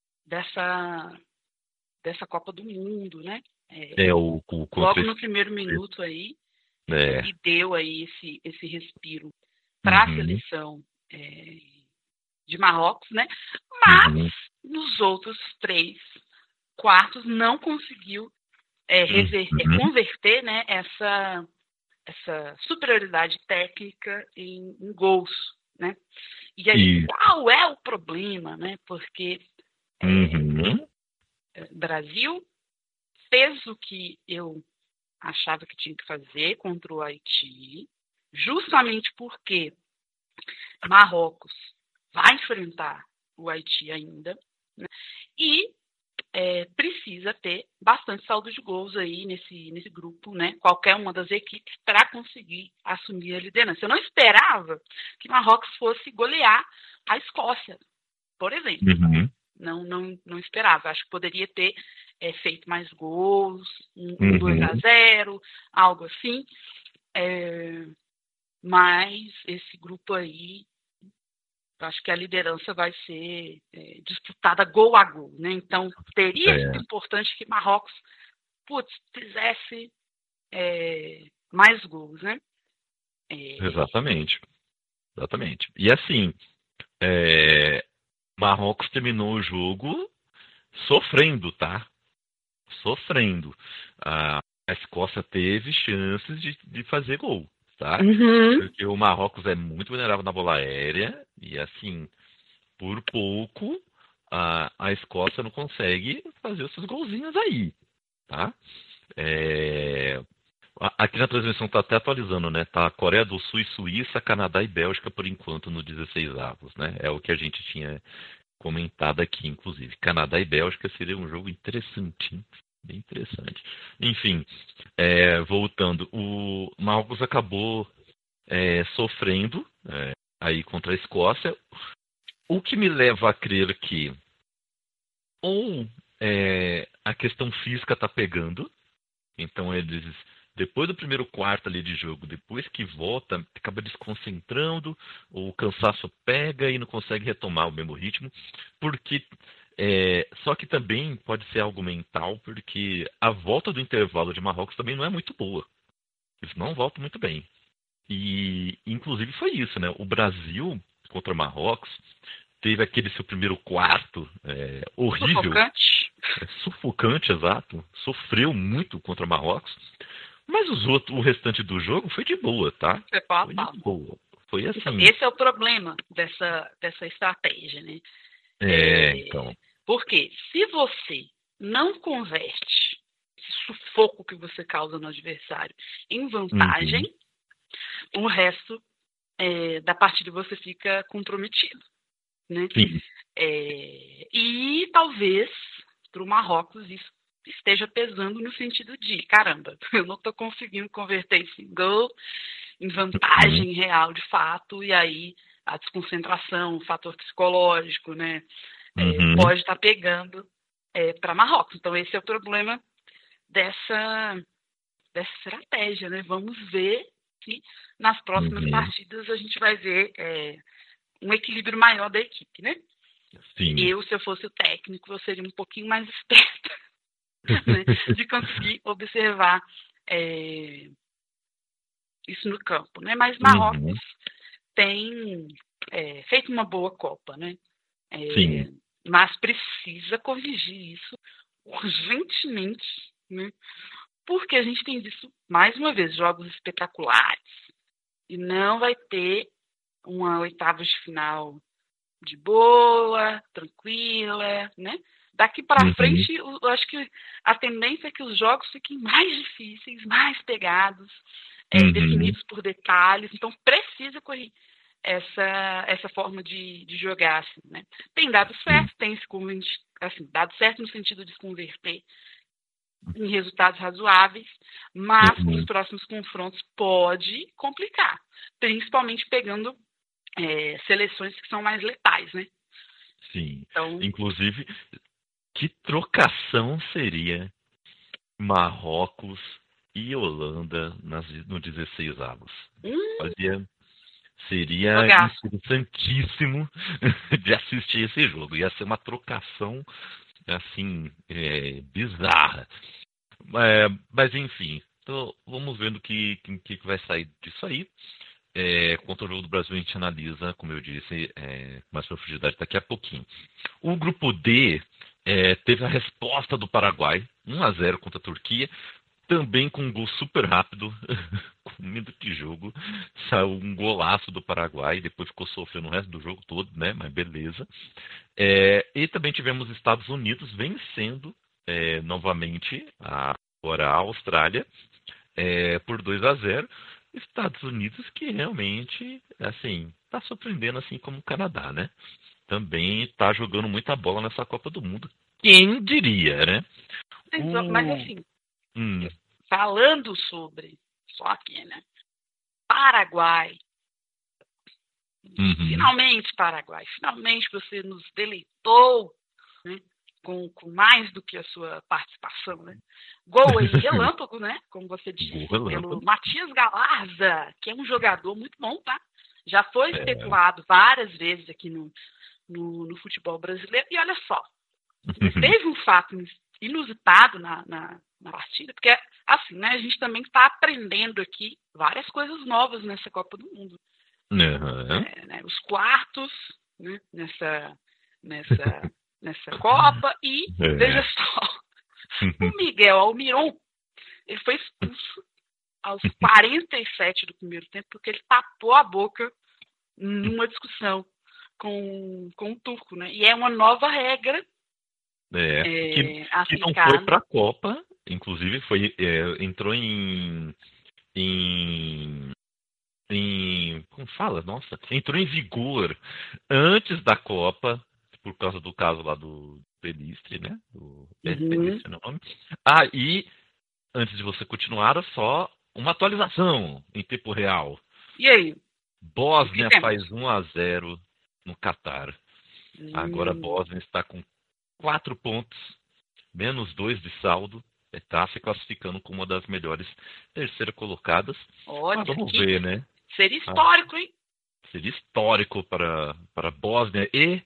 dessa, dessa Copa do Mundo, né? É, é, o, o, o logo no primeiro minuto aí, é. e deu aí esse, esse respiro para a uhum. seleção é, de Marrocos, né? Mas uhum. nos outros três quartos não conseguiu É, rever, uhum. é, converter, né, essa, essa superioridade técnica em, em gols, né? E aí, e... qual é o problema, né? Porque é, uhum. Brasil fez o que eu achava que tinha que fazer contra o Haiti, justamente porque Marrocos vai enfrentar o Haiti ainda, né? E É, precisa ter bastante saldo de gols aí nesse, nesse grupo, né? Qualquer uma das equipes para conseguir assumir a liderança. Eu não esperava que Marrocos fosse golear a Escócia, por exemplo. Uhum. Não, não, não esperava. Acho que poderia ter é, feito mais gols, um, um uhum. dois a zero, algo assim. É, mas esse grupo aí, acho que a liderança vai ser é, disputada gol a gol, né? Então, teria é. sido importante que Marrocos, putz, fizesse é, mais gols, né? É... Exatamente. Exatamente. E assim, é, Marrocos terminou o jogo sofrendo, tá? Sofrendo. A, a Escócia teve chances de, de fazer gol. Tá? Uhum. Porque o Marrocos é muito vulnerável na bola aérea e assim, por pouco a, a Escócia não consegue fazer os seus golzinhos aí. tá? É... Aqui na transmissão está até atualizando, né? Tá Coreia do Sul e Suíça, Canadá e Bélgica por enquanto no dezesseis avos, né? É o que a gente tinha comentado aqui, inclusive. Canadá e Bélgica seria um jogo interessante, hein? Bem interessante. Enfim, é, voltando, o Marrocos acabou é, sofrendo é, aí contra a Escócia, o que me leva a crer que ou é, a questão física está pegando, então eles, depois do primeiro quarto ali de jogo, depois que volta, acaba desconcentrando, ou o cansaço pega e não consegue retomar o mesmo ritmo, porque É, só que também pode ser algo mental, porque a volta do intervalo de Marrocos também não é muito boa. Eles não voltam muito bem. E, inclusive, foi isso, né? O Brasil contra Marrocos teve aquele seu primeiro quarto é, horrível. Sufocante. É, sufocante, exato. Sofreu muito contra Marrocos. Mas os outros, o restante do jogo foi de boa, tá? Foi pau a Foi pau. de boa. Foi assim. Esse é o problema dessa, dessa estratégia, né? É, então. Porque se você não converte esse sufoco que você causa no adversário em vantagem, uhum. o resto é, da partida você fica comprometido, né? Sim. É, e talvez para o Marrocos isso esteja pesando no sentido de, caramba, eu não estou conseguindo converter esse gol em vantagem uhum. real de fato, e aí a desconcentração, o fator psicológico, né? É, uhum. pode estar pegando é, para Marrocos. Então, esse é o problema dessa, dessa estratégia, né? Vamos ver se nas próximas uhum. partidas a gente vai ver é, um equilíbrio maior da equipe, né? Sim. Eu, se eu fosse o técnico, eu seria um pouquinho mais esperta né? de conseguir observar é, isso no campo, né? Mas Marrocos uhum. tem é, feito uma boa Copa, né? É, Sim. Mas precisa corrigir isso urgentemente, né? Porque a gente tem visto, mais uma vez, jogos espetaculares e não vai ter uma oitava de final de boa, tranquila, né? Daqui para uhum. frente, eu acho que a tendência é que os jogos fiquem mais difíceis, mais pegados, é, uhum. definidos por detalhes. Então, precisa corrigir essa, essa forma de, de jogar, assim, né? Tem dado certo, uhum. tem se converti, assim, dado certo no sentido de se converter em resultados razoáveis, mas uhum. nos próximos confrontos pode complicar, principalmente pegando é, seleções que são mais letais, né? Sim. Então, inclusive, que trocação seria Marrocos e Holanda nas, no dezesseis avos? Hum, Fazia, seria jogaço. interessantíssimo de assistir esse jogo. Ia ser uma trocação assim, é, bizarra. É, mas enfim, então, vamos vendo o que, que, que vai sair disso aí. É, contra o jogo do Brasil a gente analisa, como eu disse, é, mais profundidade daqui a pouquinho. O grupo D é, teve a resposta do Paraguai, um a zero contra a Turquia, também com um gol super rápido, com medo de jogo, saiu um golaço do Paraguai, depois ficou sofrendo o resto do jogo todo, né? Mas beleza. É, e também tivemos Estados Unidos vencendo é, novamente a, agora a Austrália é, por dois a zero. Estados Unidos que realmente, assim, está surpreendendo, assim como o Canadá, né? Também está jogando muita bola nessa Copa do Mundo. Quem diria, né? O... Mas assim, hum. falando sobre, só aqui, né? Paraguai. Uhum. Finalmente, Paraguai. Finalmente você nos deleitou, né? Com, com mais do que a sua participação, né? Gol em relâmpago, né? Como você disse, pelo Matias Galarza, que é um jogador muito bom, tá? Já foi é. especulado várias vezes aqui no, no, no futebol brasileiro. E olha só, teve um fato inusitado na, na, na partida, porque, assim, né? A gente também está aprendendo aqui várias coisas novas nessa Copa do Mundo. Uhum. É, né? Os quartos, né? Nessa... nessa nessa Copa, e é. veja só, o Miguel Almiron, ele foi expulso aos quarenta e sete do primeiro tempo, porque ele tapou a boca numa discussão com, com o turco, né? E é uma nova regra é, é, que, que não foi para a Copa inclusive foi, é, entrou em, em, em, como fala? Nossa, entrou em vigor antes da Copa, por causa do caso lá do Pelistri, né? Do é, Uhum. Pelistri não é o nome. Ah, e antes de você continuar, só uma atualização em tempo real. E aí? Bósnia O que faz um a zero no Catar. Agora a Hum, Bósnia está com quatro pontos, menos dois de saldo. Está se classificando como uma das melhores terceira colocadas. olha, Mas vamos que ver, né? seria histórico, hein? Seria histórico para, para a Bósnia e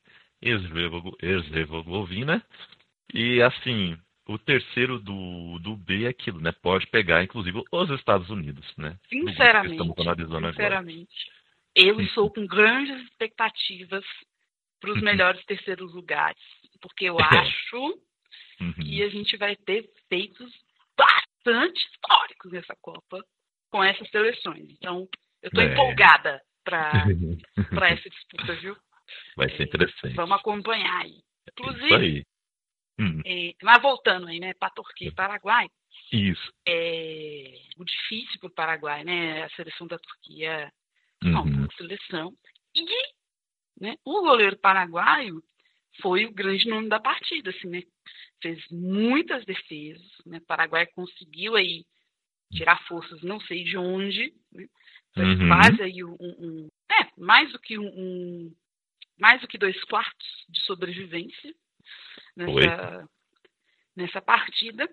Herzegovina. E assim, o terceiro do, do B é aquilo, né? Pode pegar, inclusive, os Estados Unidos, né? Do grupo que Sinceramente, estamos analisando sinceramente, eu agora. estou com grandes expectativas para os melhores terceiros lugares, porque eu É. acho Uhum. que a gente vai ter feitos bastante históricos nessa Copa com essas seleções. Então, eu estou É. empolgada para essa disputa, viu? Vai ser interessante. Vamos acompanhar aí. Isso Inclusive, aí. Hum, é, mas voltando aí, né, para Turquia e Paraguai, Isso. é, o difícil para o Paraguai, né, a seleção da Turquia é uma Uhum. boa seleção. E, né, o goleiro paraguaio foi o grande nome da partida, assim, né? Fez muitas defesas, né? O Paraguai conseguiu aí tirar forças, não sei de onde, né? Foi Uhum. quase aí um, um é, mais do que um, um mais do que dois quartos de sobrevivência nessa, nessa partida.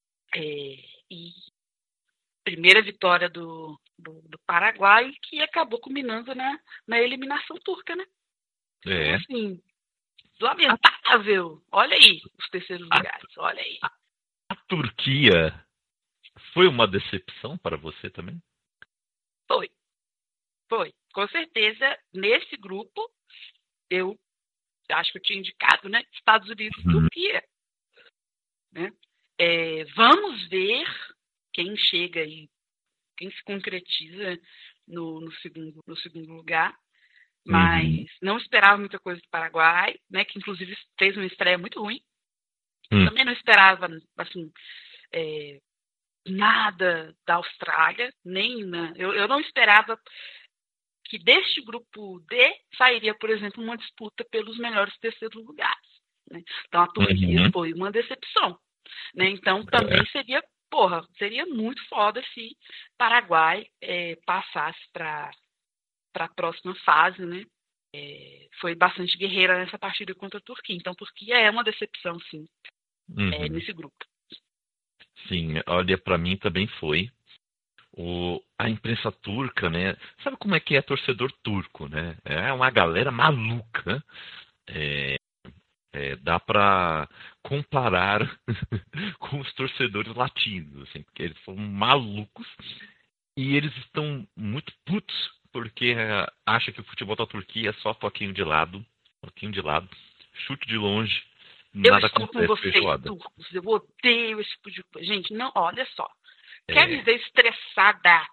É, e primeira vitória do, do, do Paraguai, que acabou culminando na, na eliminação turca, né? É. Então, assim, lamentável. Olha aí os terceiros A- lugares, olha aí. A Turquia foi uma decepção para você também? Foi, foi. Com certeza, nesse grupo, eu acho que eu tinha indicado, né? Estados Unidos e Uhum. Turquia. Né? É, vamos ver quem chega aí, quem se concretiza no, no, segundo, no segundo lugar. Mas Uhum. não esperava muita coisa do Paraguai, né? Que inclusive fez uma estreia muito ruim. Hum. Também não esperava, assim, é, nada da Austrália, nem na, eu, eu não esperava que deste grupo D sairia, por exemplo, uma disputa pelos melhores terceiros lugares. Né? Então a Turquia Uhum. foi uma decepção. Né? Então também seria, porra, seria muito foda se Paraguai é, passasse para para a próxima fase, né? É, foi bastante guerreira nessa partida contra a Turquia. Então a Turquia é uma decepção, sim, Uhum. é, nesse grupo. Sim, olha, para mim também foi. O, a imprensa turca, né? Sabe como é que é torcedor turco, né? É uma galera maluca. É, é, dá para comparar com os torcedores latinos, assim, porque eles são malucos e eles estão muito putos porque é, acham que o futebol da Turquia é só toquinho de lado, toquinho de lado, chute de longe, Eu nada estou com acontece, vocês, feijoada. turcos. Eu odeio esse tipo de coisa. Gente, não, olha só. É. Quer me ver estressada?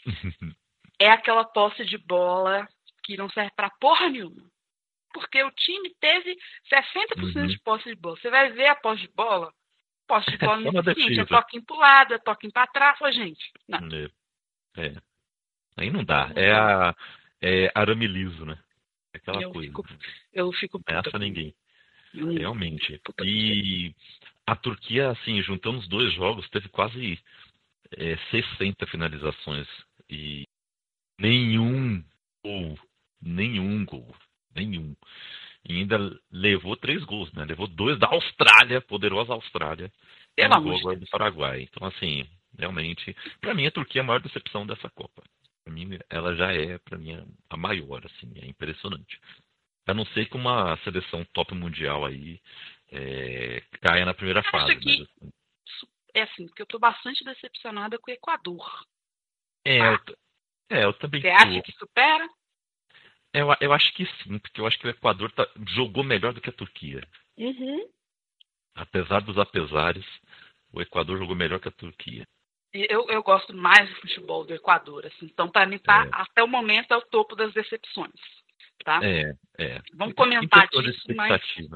É aquela posse de bola que não serve pra porra nenhuma. Porque o time teve sessenta por cento Uhum. de posse de bola. Você vai ver a posse de bola? Posse de bola Só na ineficiente. É defesa. toquinho pro lado, é toquinho pra trás. Ô, gente, não. É. É. Aí não dá. É, a, é arame liso, né? Aquela Eu coisa. fico, eu fico Não puta ameaça com ninguém. isso. Hum, Realmente. puta E a Turquia, assim, juntando os dois jogos, teve quase é, sessenta finalizações. E nenhum gol. Nenhum gol. Nenhum. E ainda levou três gols, né? Levou dois da Austrália, poderosa Austrália. E Pelo um amor gol de agora do Paraguai. Então, assim, realmente, pra mim a Turquia é a maior decepção dessa Copa. Pra mim, ela já é, pra mim, a maior, assim, é impressionante. A não ser que uma seleção top mundial aí é, caia na primeira Acho fase. que- Mas, assim, É assim, porque eu tô bastante decepcionada com o Equador. é, eu, t- é, eu também Você acha tô. que supera? Eu, eu acho que sim, porque eu acho que o Equador tá- jogou melhor do que a Turquia. Uhum. Apesar dos apesares, o Equador jogou melhor que a Turquia. Eu, eu gosto mais do futebol do Equador, assim. Então, para mim, tá, É. até o momento, é o topo das decepções, tá? É, é. Vamos Em comentar questão de disso, mas expectativa, né?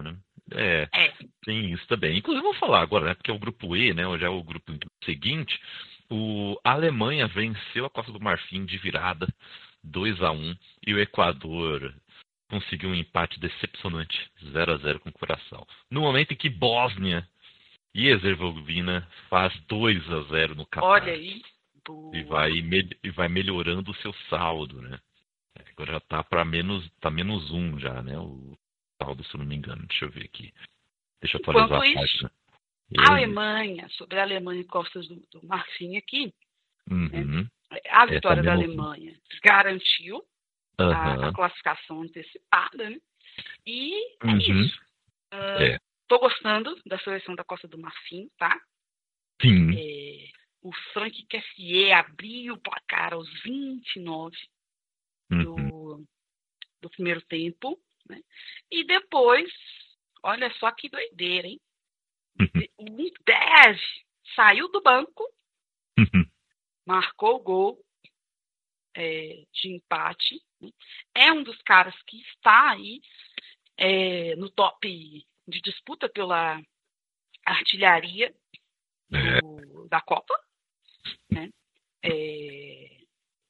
É, É. tem isso também. Inclusive, eu vou falar agora, né? Porque é o grupo E, né? Já é o grupo seguinte. O, a Alemanha venceu a Costa do Marfim de virada dois a um e o Equador conseguiu um empate decepcionante zero a zero com o Curaçao. No momento em que Bósnia e Herzegovina faz dois a zero no Catar. Olha aí. Boa. E vai, me, e vai melhorando o seu saldo, né? Agora já tá para menos, tá menos um já, né? O saldo, se eu não me engano. Deixa eu ver aqui. Deixa eu atualizar Enquanto a isso, página. a Alemanha, sobre a Alemanha e Costas do, do Marfim aqui, Uhum. né? A vitória É, da tá Alemanha garantiu Uhum. a, a classificação antecipada, né? E é Uhum. isso. Uh, É. Tô gostando da seleção da Costa do Marfim, tá? Sim. É, o Frank Kessié abriu o placar aos vinte e nove Uhum. do, do primeiro tempo, né? E depois, olha só que doideira, hein? O dez saiu do banco, Uhum. marcou o gol é, de empate, né? É um dos caras que está aí é, no top de disputa pela artilharia do, da Copa, né? É,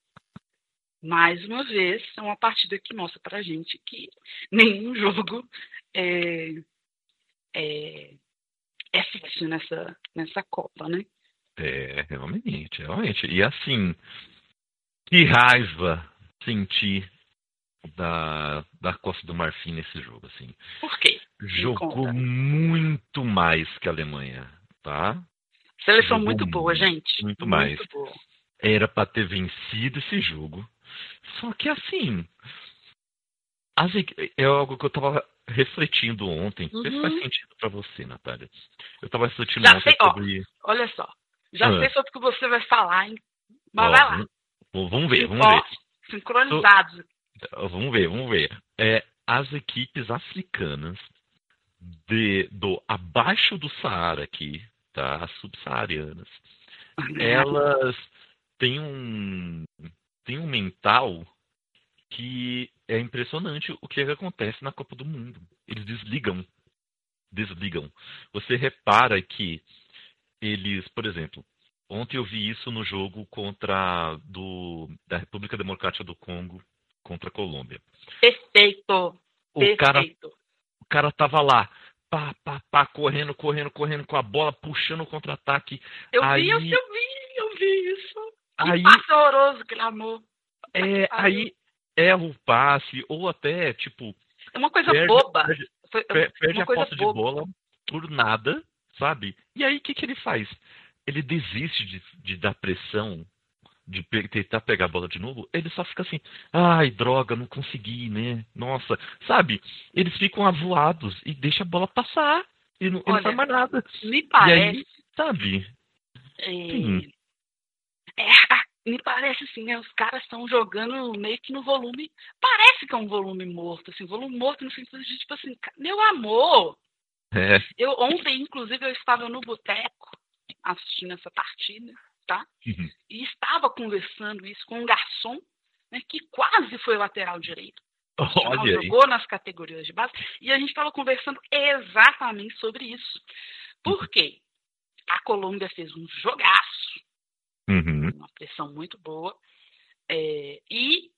mais uma vez, é uma partida que mostra pra gente que nenhum jogo é, é, é fixo nessa, nessa Copa, né? É, realmente, realmente. E assim, que raiva sentir da, da Costa do Marfim nesse jogo, assim. Por quê? Jogou muito mais que a Alemanha, tá? Seleção Jogou muito boa, gente. Muito, Muito mais. boa. Era pra ter vencido esse jogo. Só que assim, as, é algo que eu tava refletindo ontem. Vê se Uhum. faz sentido pra você, Natália. Eu tava refletindo Já ontem sei, ó, sobre... olha só. Já Ah. sei sobre o que você vai falar, hein? Mas Ó, vai lá. Vamos, vamos ver, vamos Ó, ver. sincronizados. Vamos ver, vamos ver. É, as equipes africanas de, do abaixo do Saara aqui, tá? As subsaarianas, elas têm um, têm um mental que é impressionante o que, é que acontece na Copa do Mundo. Eles desligam. Desligam. Você repara que eles, por exemplo, ontem eu vi isso no jogo contra do, da República Democrática do Congo contra a Colômbia. Perfeito. O Perfeito. cara, o cara tava lá, pá, pá, pá, correndo, correndo, correndo com a bola, puxando o contra-ataque. Eu aí, vi, eu vi, eu vi isso. Que aí, passe horroroso que ele amou. é, aí erra o passe, ou até, tipo... É uma coisa perde, boba. Perde, Foi, perde uma a coisa posse boba. de bola por nada, sabe? E aí, o que, que ele faz? Ele desiste de, de dar pressão, de pe tentar pegar a bola de novo, ele só fica assim, ai, droga, não consegui, né? Nossa, sabe? Eles ficam avoados e deixa a bola passar. E não, Olha, não faz mais nada. Me parece... E aí, sabe? É, Sim. é, me parece assim, né? Os caras estão jogando meio que no volume... Parece que é um volume morto, assim, volume morto no sentido de, tipo assim, meu amor! É. Eu, ontem, inclusive, eu estava no boteco assistindo essa partida, tá? Uhum. E estava conversando isso com um garçom, né, que quase foi lateral direito. Olha aí. Jogou nas categorias de base. E a gente estava conversando exatamente sobre isso. Por quê? A Colômbia fez um jogaço, Uhum. uma pressão muito boa, é, e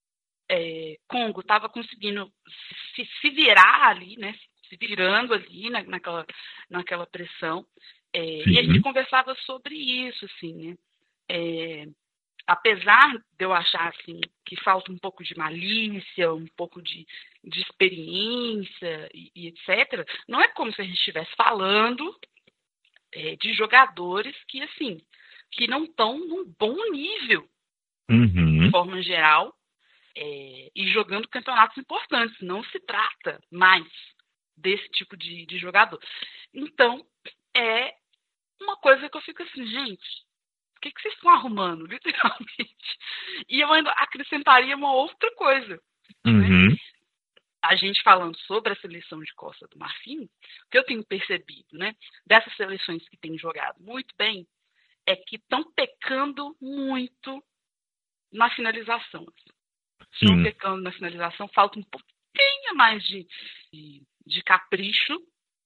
é, Congo estava conseguindo se, se virar ali, né? Se virando ali na, naquela, naquela pressão. É, e a gente conversava sobre isso, assim, né? É, apesar de eu achar assim, que falta um pouco de malícia, um pouco de, de experiência e, e etcétera, não é como se a gente estivesse falando é, de jogadores que, assim, que não estão num bom nível, uhum. de forma geral, é, e jogando campeonatos importantes. Não se trata mais desse tipo de, de jogador. Então, é uma coisa que eu fico assim, gente, o que, que vocês estão arrumando, literalmente? E eu ainda acrescentaria uma outra coisa. Uhum. Né? A gente falando sobre a seleção de Costa do Marfim, o que eu tenho percebido, né, dessas seleções que têm jogado muito bem, é que estão pecando muito na finalização. Estão pecando na finalização, falta um pouquinho mais de, de de capricho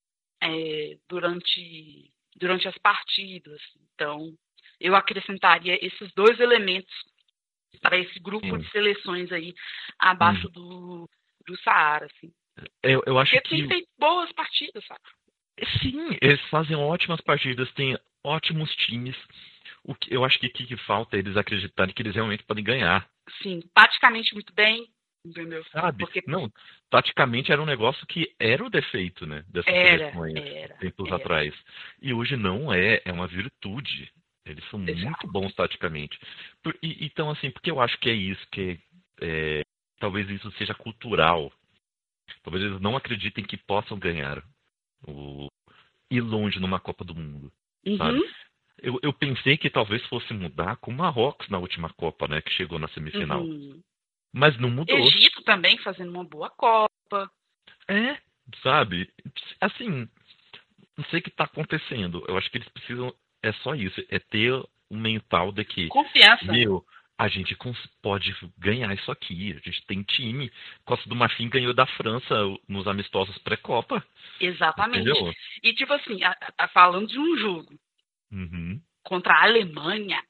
é, durante, durante as partidas. Então, eu acrescentaria esses dois elementos para esse grupo Sim. de seleções aí abaixo hum. do, do Saara. Assim. Eu, eu acho Porque que... tem feito boas partidas, sabe? Sim, eles fazem ótimas partidas, têm ótimos times. O que, eu acho que o que falta é eles acreditarem que eles realmente podem ganhar. Sim, taticamente muito bem, entendeu? Sabe? Porque... Não, taticamente era um negócio que era o defeito, né? Dessas seleções tempos era. atrás. E hoje não é, é uma virtude. Eles são Exato. muito bons taticamente. Por, e, então, assim, porque eu acho que é isso, que é, talvez isso seja cultural. Talvez eles não acreditem que possam ganhar o, ir longe numa Copa do Mundo. Uhum. Sabe? Eu, eu pensei que talvez fosse mudar com o Marrocos na última Copa, né? Que chegou na semifinal. Uhum. Mas não mudou. Egito também fazendo uma boa Copa. É, sabe? Assim, não sei o que está acontecendo. Eu acho que eles precisam, é só isso, é ter um mental de que, confiança. Meu, a gente pode ganhar isso aqui, a gente tem time. Costa do Marfim ganhou da França nos amistosos pré-Copa. Exatamente. Entendeu? E tipo assim, a, a, falando de um jogo uhum. contra a Alemanha,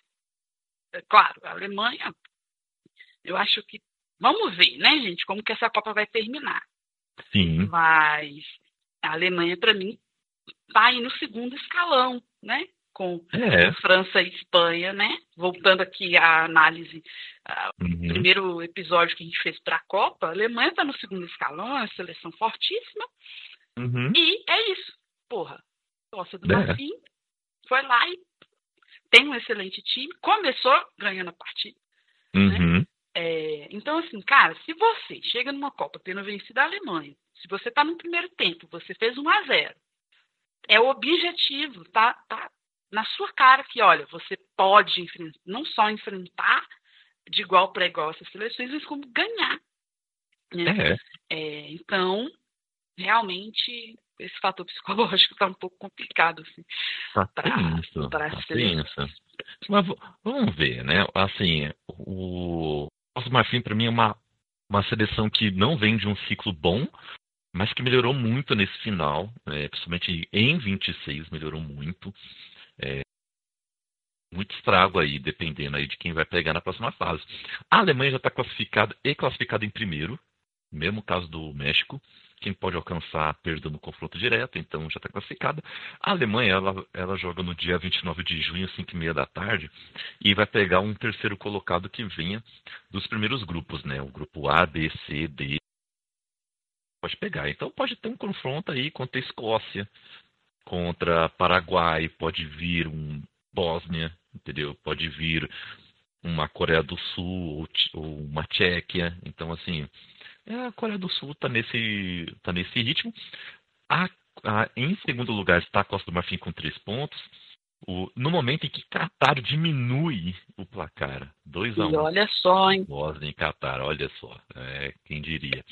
é claro, a Alemanha, eu acho que, vamos ver, né, gente, como que essa Copa vai terminar. Sim. Mas a Alemanha, para mim, tá aí no segundo escalão, né? Com é. França e Espanha, né? Voltando aqui à análise, uh, uhum. o primeiro episódio que a gente fez para a Copa, a Alemanha está no segundo escalão, é uma seleção fortíssima. Uhum. E é isso. Porra, Costa do é. Marfim foi lá e tem um excelente time, começou ganhando a partida. Uhum. Né? É, então, assim, cara, se você chega numa Copa tendo vencido a Alemanha, se você está no primeiro tempo, você fez um a zero, é o objetivo, tá, tá na sua cara que, olha, você pode enfrentar, não só enfrentar de igual para igual essas seleções, mas como ganhar. Né? É. É, então, realmente, esse fator psicológico está um pouco complicado. Assim, tá para tenso, tá tenso. Mas vamos ver, né? Assim, o Costa do Marfim, para mim, é uma, uma seleção que não vem de um ciclo bom, mas que melhorou muito nesse final, é, principalmente em vinte e seis, melhorou muito. É, muito estrago aí, dependendo aí de quem vai pegar na próxima fase. A Alemanha já está classificada e classificada em primeiro, mesmo caso do México. Quem pode alcançar perda no confronto direto, então já está classificada. A Alemanha, ela, ela joga no dia vinte e nove de junho, às cinco e meia da tarde, e vai pegar um terceiro colocado que venha dos primeiros grupos, né? O grupo A, B, C, D. Pode pegar. Então pode ter um confronto aí contra a Escócia, contra Paraguai, pode vir um Bósnia, entendeu? Pode vir uma Coreia do Sul ou uma Tchequia. Então, assim, a Coreia do Sul está nesse, tá nesse ritmo. A, a, em segundo lugar está a Costa do Marfim com três pontos. O, no momento em que Catar diminui o placar, dois a um. E olha só, hein? Bósnia e Catar, olha só. É, quem diria.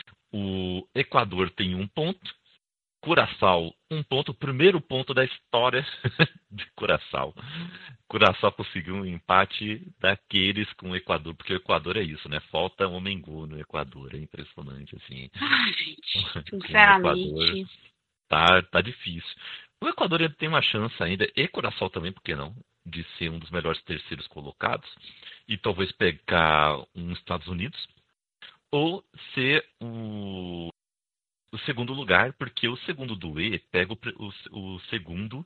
O Equador tem um ponto. Curaçao, um ponto, o primeiro ponto da história de Curaçao. Curaçao conseguiu um empate daqueles com o Equador, porque o Equador é isso, né? Falta homem gol no Equador, é impressionante, assim. Ai, gente, sinceramente. Tá, tá difícil. O Equador ele tem uma chance ainda, e Curaçao também, por que não? De ser um dos melhores terceiros colocados, e talvez pegar um Estados Unidos, ou ser o o segundo lugar, porque o segundo do E pega o, o, o segundo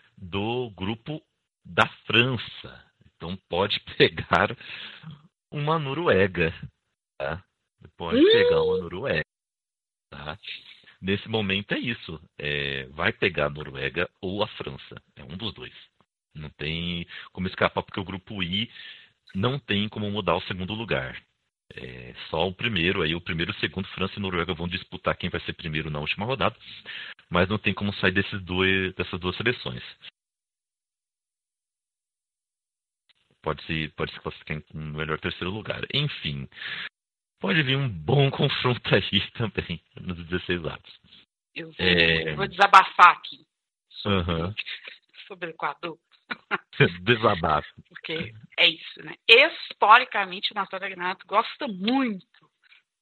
do grupo da França. Então pode pegar uma Noruega. Tá? Pode hum. pegar uma Noruega. Tá? Nesse momento é isso. É, vai pegar a Noruega ou a França. É um dos dois. Não tem como escapar, porque o grupo I não tem como mudar o segundo lugar. É só o primeiro, aí o primeiro, o segundo, França e Noruega vão disputar quem vai ser primeiro na última rodada, mas não tem como sair desses dois, dessas duas seleções. Pode se, pode se classificar em melhor terceiro lugar. Enfim, pode vir um bom confronto aí também nos dezesseis atos. Eu vou, é... eu vou desabafar aqui sobre, uhum. sobre o Equador. Desabafo. Porque é isso, né? Historicamente, o Natália Granato gosta muito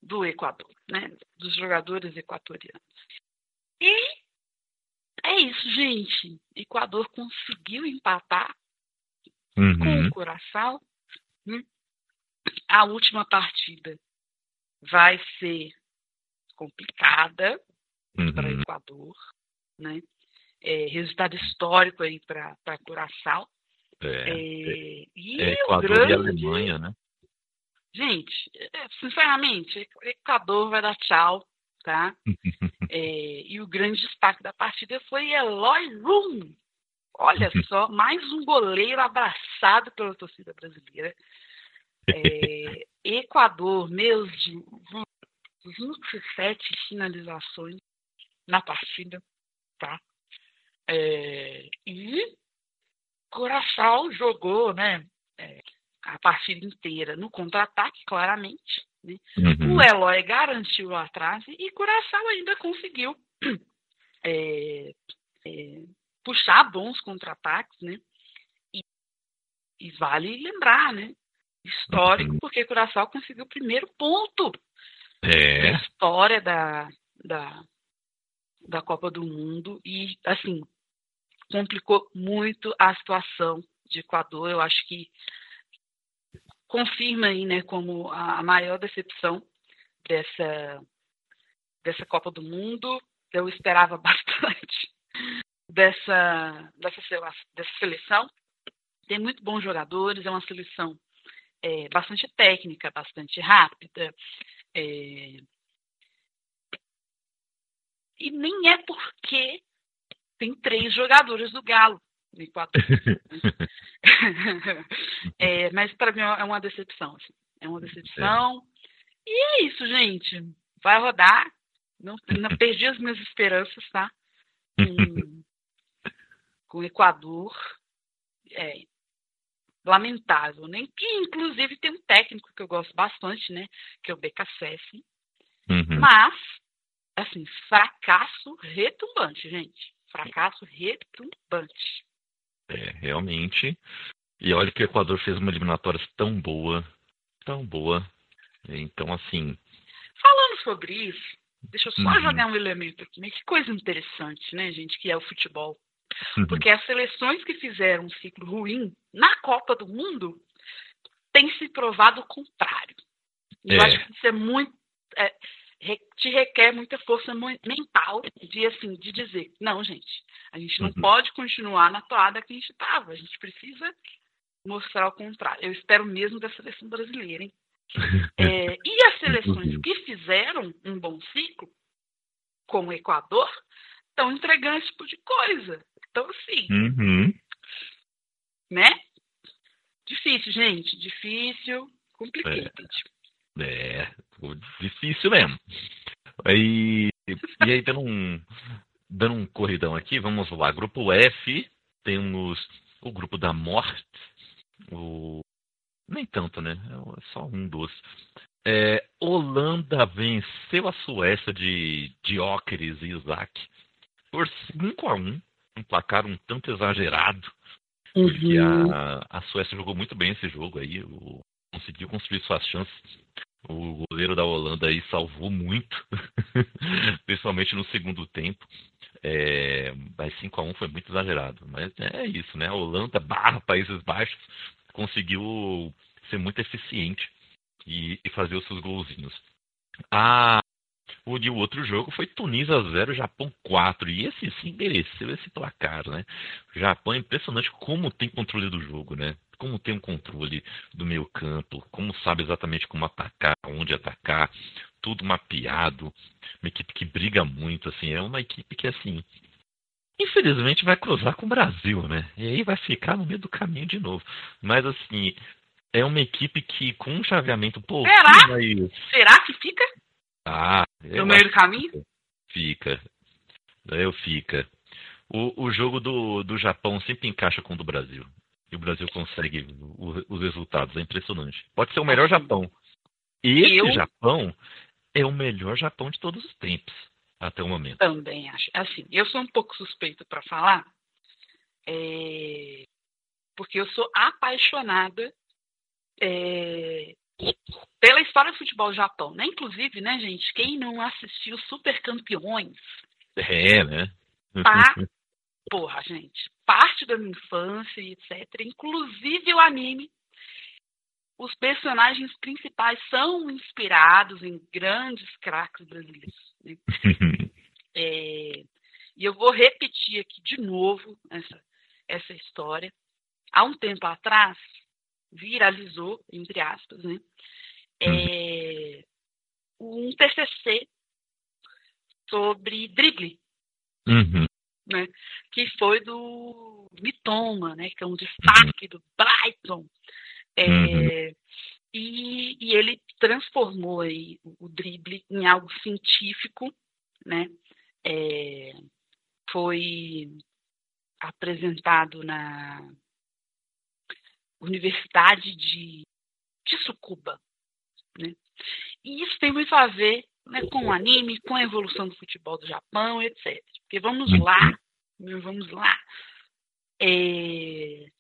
do Equador, né? Dos jogadores equatorianos. E é isso, gente. Equador conseguiu empatar Uhum. com o Curaçao. Hum. A última partida vai ser complicada Uhum. para o Equador, né? É, resultado histórico aí para Curaçao. É, é, e é o Equador grande... e Alemanha, né? Gente, sinceramente, o Equador vai dar tchau, tá? É, e o grande destaque da partida foi Eloy Rum. Olha só, mais um goleiro abraçado pela torcida brasileira. É, Equador, meus de vinte e sete finalizações na partida, tá? É, e Curaçao jogou, né, é, a partida inteira no contra-ataque, claramente. Né? Uhum. O Eloy garantiu a atraso e Curaçao ainda conseguiu é, é, puxar bons contra-ataques, né? E, e vale lembrar, né? Histórico, Uhum. porque Curaçao conseguiu o primeiro ponto É. da história da, da, da Copa do Mundo e, assim, complicou muito a situação de Equador. Eu acho que confirma aí, né, como a maior decepção dessa, dessa Copa do Mundo. Eu esperava bastante dessa, dessa, dessa seleção. Tem muito bons jogadores, é uma seleção é, bastante técnica, bastante rápida. É... E nem é porque tem três jogadores do Galo no Equador. é, mas para mim é uma decepção. Assim. É uma decepção. É. E é isso, gente. Vai rodar. Não, não perdi as minhas esperanças, tá? Com, com o Equador. É lamentável, né? Que inclusive tem um técnico que eu gosto bastante, né? Que é o Becassese. Uhum. Mas, assim, fracasso retumbante, gente. Fracasso retumbante. É, realmente. E olha que o Equador fez uma eliminatória tão boa, tão boa. Então, assim... Falando sobre isso, deixa eu só uhum. jogar um elemento aqui. Né? Que coisa interessante, né, gente, que é o futebol. Uhum. Porque as seleções que fizeram um ciclo ruim na Copa do Mundo têm se provado o contrário. E é. eu acho que isso é muito... É, te requer muita força mental de, assim, de dizer, não, gente, a gente não uhum. pode continuar na toada que a gente estava, a gente precisa mostrar o contrário. Eu espero mesmo da seleção brasileira, hein? É, e as seleções que fizeram um bom ciclo, como o Equador, estão entregando esse tipo de coisa. Então, assim, uhum. né? Difícil, gente, difícil, complicado. É, é difícil mesmo. Aí, e aí, dando um, dando um corridão aqui, vamos lá. Grupo F, temos o grupo da morte. O... Nem tanto, né? É só um dos. É, Holanda venceu a Suécia de Gyökeres e Isaac por cinco a um. Um placar um tanto exagerado. Uhum. Porque a, a Suécia jogou muito bem esse jogo aí. O, conseguiu construir suas chances. O goleiro da Holanda aí salvou muito, principalmente no segundo tempo. É, mas cinco a um foi muito exagerado. Mas é isso, né? A Holanda barra Países Baixos conseguiu ser muito eficiente e, e fazer os seus golzinhos. Ah, o, e o outro jogo foi Tunísia zero, Japão quatro. E esse sim mereceu esse placar, né? O Japão é impressionante como tem controle do jogo, né? Como tem um controle do meio campo, como sabe exatamente como atacar, onde atacar, tudo mapeado. Uma equipe que briga muito, assim, é uma equipe que, assim, infelizmente vai cruzar com o Brasil, né? E aí vai ficar no meio do caminho de novo. Mas, assim, é uma equipe que, com um chaveamento, pô... Será? Vai... Será que fica? Ah, no meio do caminho? Fica. Eu fica. O, o jogo do, do Japão sempre encaixa com o do Brasil. E o Brasil consegue o, os resultados. É impressionante. Pode ser o melhor Japão. E esse eu... Japão é o melhor Japão de todos os tempos. Até o momento. Também acho. Assim, eu sou um pouco suspeito para falar. É... Porque eu sou apaixonada é... pela história do futebol do Japão, né? Inclusive, né, gente, quem não assistiu Super Campeões, É, né? tá, porra, gente, parte da minha infância e etcétera. Inclusive o anime, os personagens principais são inspirados em grandes craques brasileiros, né? É, e eu vou repetir aqui de novo essa, essa história. Há um tempo atrás, viralizou, entre aspas, né? É, um T C C sobre drible, Uhum. né? Que foi do Mitoma, né? Que é um destaque do Brighton. É, Uhum. e, e ele transformou aí o, o drible em algo científico, né? É, foi apresentado na Universidade de Tsukuba, né? E isso tem muito a ver, né, com o anime, com a evolução do futebol do Japão, etcétera. Porque vamos lá, vamos lá. É,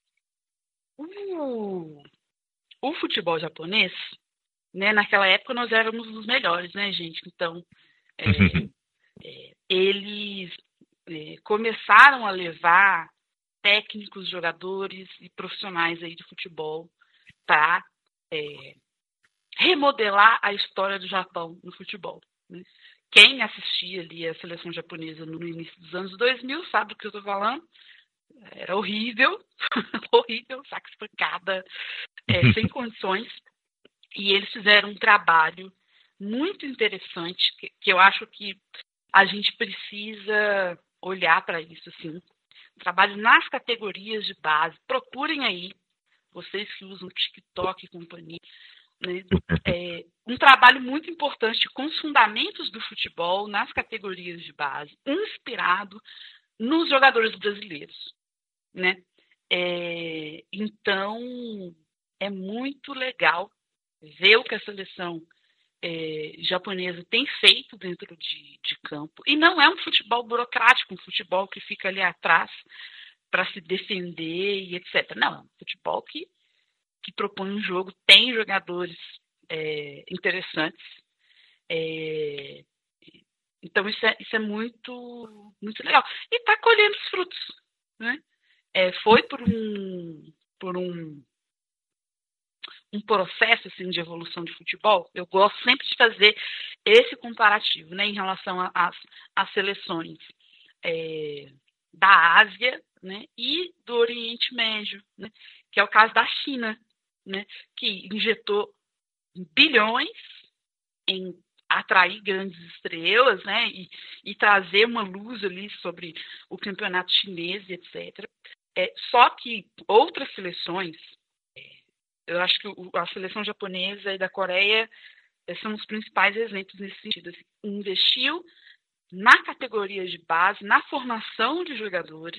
o, o futebol japonês, né, naquela época nós éramos os melhores, né, gente? Então, é, é, eles é, começaram a levar técnicos, jogadores e profissionais aí de futebol para é, remodelar a história do Japão no futebol, né? Quem assistia ali a seleção japonesa no início dos anos dois mil sabe do que eu estou falando. Era horrível, horrível, saco de pancada, é, sem condições. E eles fizeram um trabalho muito interessante, que, que eu acho que a gente precisa olhar para isso, assim. Trabalho nas categorias de base. Procurem aí, vocês que usam TikTok e companhia, né? É, um trabalho muito importante com os fundamentos do futebol nas categorias de base, inspirado nos jogadores brasileiros, né? É, então, é muito legal ver o que a seleção é, japonesa tem feito dentro de, de campo. E não é um futebol burocrático, um futebol que fica ali atrás para se defender e etcétera. Não, é um futebol que, que propõe um jogo, tem jogadores é, interessantes. É, então, isso é, isso é muito, muito legal. E está colhendo os frutos, né? É, foi por um, por um, um processo assim, de evolução de futebol. Eu gosto sempre de fazer esse comparativo, né, em relação às seleções é, da Ásia, né, e do Oriente Médio, né, que é o caso da China, né, que injetou bilhões em atrair grandes estrelas, né, e, e trazer uma luz ali sobre o campeonato chinês, etcétera. É, só que outras seleções, é, eu acho que o, a seleção japonesa e da Coreia é, são os principais exemplos nesse sentido. Assim, investiu na categoria de base, na formação de jogadores,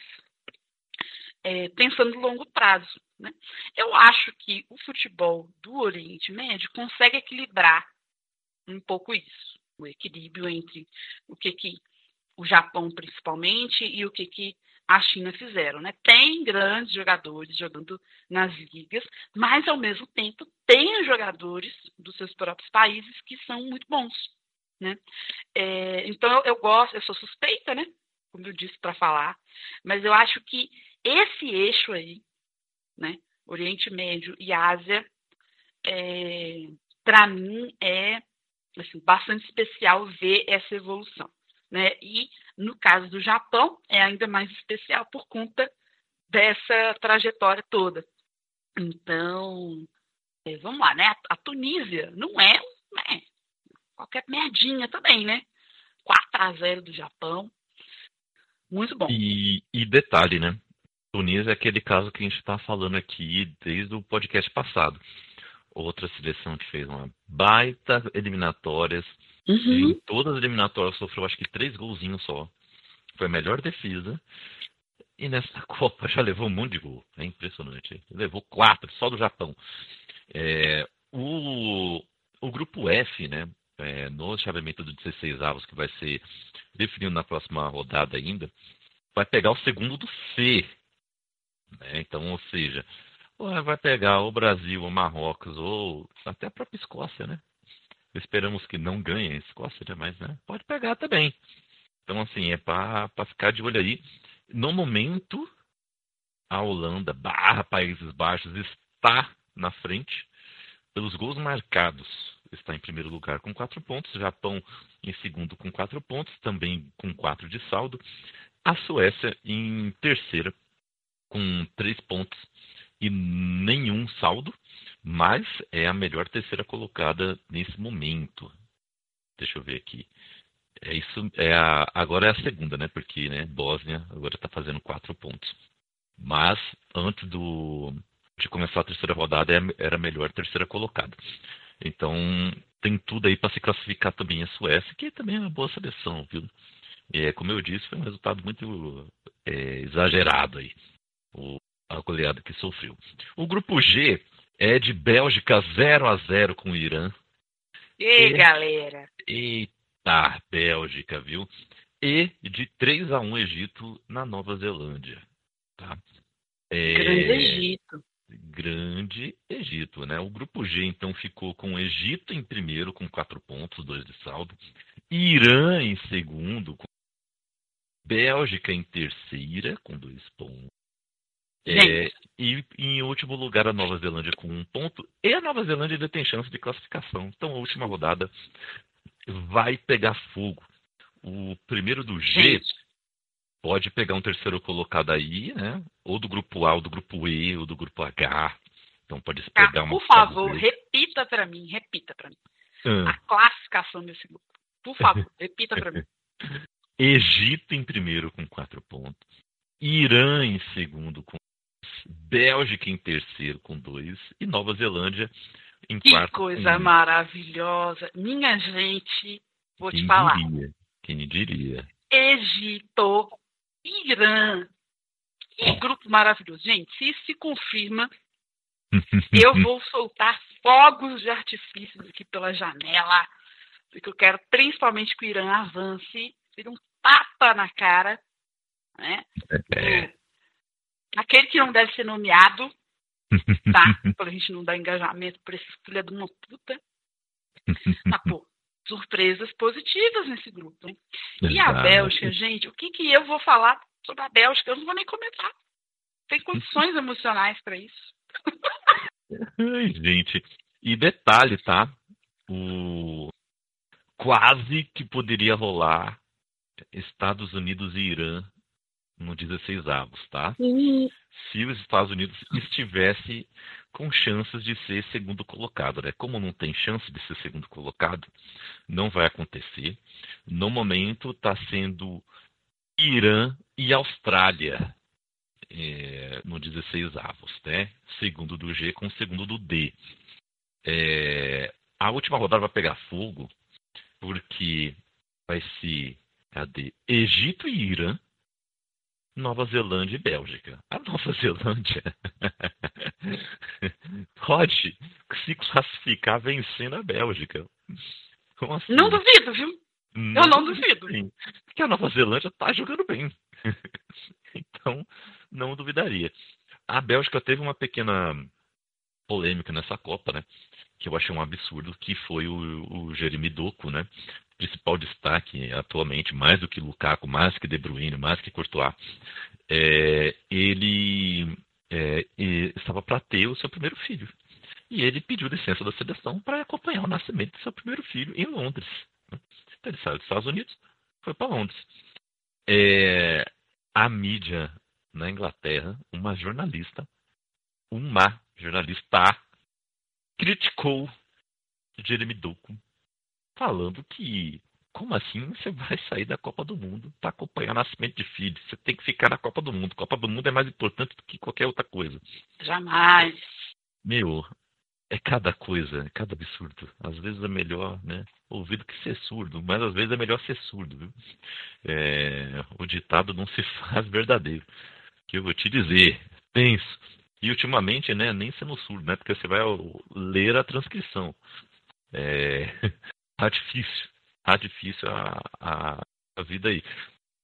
é, pensando no longo prazo, né? Eu acho que o futebol do Oriente Médio consegue equilibrar um pouco isso, o equilíbrio entre o que, que o Japão principalmente e o que, que a China fizeram, né? Tem grandes jogadores jogando nas ligas, mas ao mesmo tempo tem jogadores dos seus próprios países que são muito bons, né? É, então eu, eu gosto, eu sou suspeita, né? Como eu disse para falar, mas eu acho que esse eixo aí, né? Oriente Médio e Ásia, é, para mim é assim, bastante especial ver essa evolução, né? E no caso do Japão é ainda mais especial por conta dessa trajetória toda. Então, é, vamos lá, né? A, a Tunísia não é, né, qualquer merdinha também, né? quatro a zero do Japão, muito bom. E, e detalhe, né? Tunísia é aquele caso que a gente está falando aqui desde o podcast passado. Outra seleção que fez uma baita eliminatórias. Uhum. Em todas as eliminatórias sofreu acho que três golzinhos só. Foi a melhor defesa. E nessa Copa já levou um monte de gol. É impressionante. Levou quatro, só do Japão. É, o, o grupo F, né? É, no chaveamento do dezesseis avos, que vai ser definido na próxima rodada ainda, vai pegar o segundo do C. Né? Então, ou seja, ou vai pegar o Brasil, o Marrocos, ou até a própria Escócia, né? Esperamos que não ganhe a Escócia, né? Mas né, pode pegar também. Então, assim, é para ficar de olho aí. No momento, a Holanda barra Países Baixos está na frente pelos gols marcados. Está em primeiro lugar com quatro pontos. Japão em segundo com quatro pontos, também com quatro de saldo. A Suécia em terceira com três pontos e nenhum saldo, mas é a melhor terceira colocada nesse momento. Deixa eu ver aqui. É isso, é a, agora é a segunda, né? Porque né, Bósnia agora está fazendo quatro pontos. Mas antes do, de começar a terceira rodada era a melhor terceira colocada. Então tem tudo aí para se classificar também a Suécia, que também é uma boa seleção, viu? E é, como eu disse, foi um resultado muito é, exagerado aí, o, a goleada que sofreu. O grupo G é de Bélgica zero a zero com o Irã. E, e galera? Eita, Bélgica, viu? E de três a um Egito na Nova Zelândia. Tá? É, Grande Egito. Grande Egito, né? O grupo G, então, ficou com o Egito em primeiro, com quatro pontos, dois de saldo. Irã em segundo, com Bélgica em terceira, com dois pontos. É, e em último lugar, a Nova Zelândia com um ponto. E a Nova Zelândia ainda tem chance de classificação. Então, a última rodada vai pegar fogo. O primeiro do G Gente. pode pegar um terceiro colocado aí, né? Ou do grupo A, ou do grupo E, ou do grupo H. Então, pode se pegar ah, uma... Por favor, repita para mim, repita para mim. Hum. A classificação desse grupo. Por favor, repita para mim. Egito em primeiro com quatro pontos. Irã em segundo com Bélgica em terceiro com dois e Nova Zelândia em que quarto. Que coisa com maravilhosa. Minha gente, vou Quem te falar. Diria? Quem diria? Egito, Irã. Que grupo maravilhoso. Gente, se isso se confirma, eu vou soltar fogos de artifício aqui pela janela, porque eu quero principalmente que o Irã avance, tire um tapa na cara, né? É. Aquele que não deve ser nomeado, tá? Pra gente não dar engajamento pra esse filho de uma puta. Mas, pô, surpresas positivas nesse grupo, hein? E a Bélgica, gente, o que que eu vou falar sobre a Bélgica? Eu não vou nem comentar. Tem condições emocionais pra isso. Ai, gente. E detalhe, tá? O... Quase que poderia rolar Estados Unidos e Irã no dezesseis avos, tá? Uhum. Se os Estados Unidos estivesse com chances de ser segundo colocado, né? Como não tem chance de ser segundo colocado, não vai acontecer. No momento está sendo Irã e Austrália é, no dezesseis avos, né? Segundo do G com segundo do D. É, a última rodada vai pegar fogo porque vai ser cadê? Egito e Irã, Nova Zelândia e Bélgica. A Nova Zelândia pode se classificar vencendo a Bélgica. Como assim? Não duvido, viu? Não Eu não duvido. Sim, porque a Nova Zelândia está jogando bem. Então, não duvidaria. A Bélgica teve uma pequena polêmica nessa Copa, né? Que eu achei um absurdo, que foi o, o Jeremy Doku, né? Principal destaque atualmente, mais do que Lukaku, mais que De Bruyne, mais que Courtois. É, ele é, estava para ter o seu primeiro filho. E ele pediu licença da seleção para acompanhar o nascimento do seu primeiro filho em Londres. Então ele saiu dos Estados Unidos, foi para Londres. É, a mídia na Inglaterra, uma jornalista, uma jornalista criticou Jeremy Doku, falando que, como assim você vai sair da Copa do Mundo para acompanhar o nascimento de filho? Você tem que ficar na Copa do Mundo. Copa do Mundo é mais importante do que qualquer outra coisa. Jamais. Meu, é cada coisa, é cada absurdo. Às vezes é melhor, né, ouvir do que ser surdo, mas às vezes é melhor ser surdo, viu? É, o ditado não se faz verdadeiro. Que eu vou te dizer, penso. E ultimamente, né, nem sendo surdo, né, porque você vai ler a transcrição. É... Tá difícil, tá difícil a, a, a vida aí.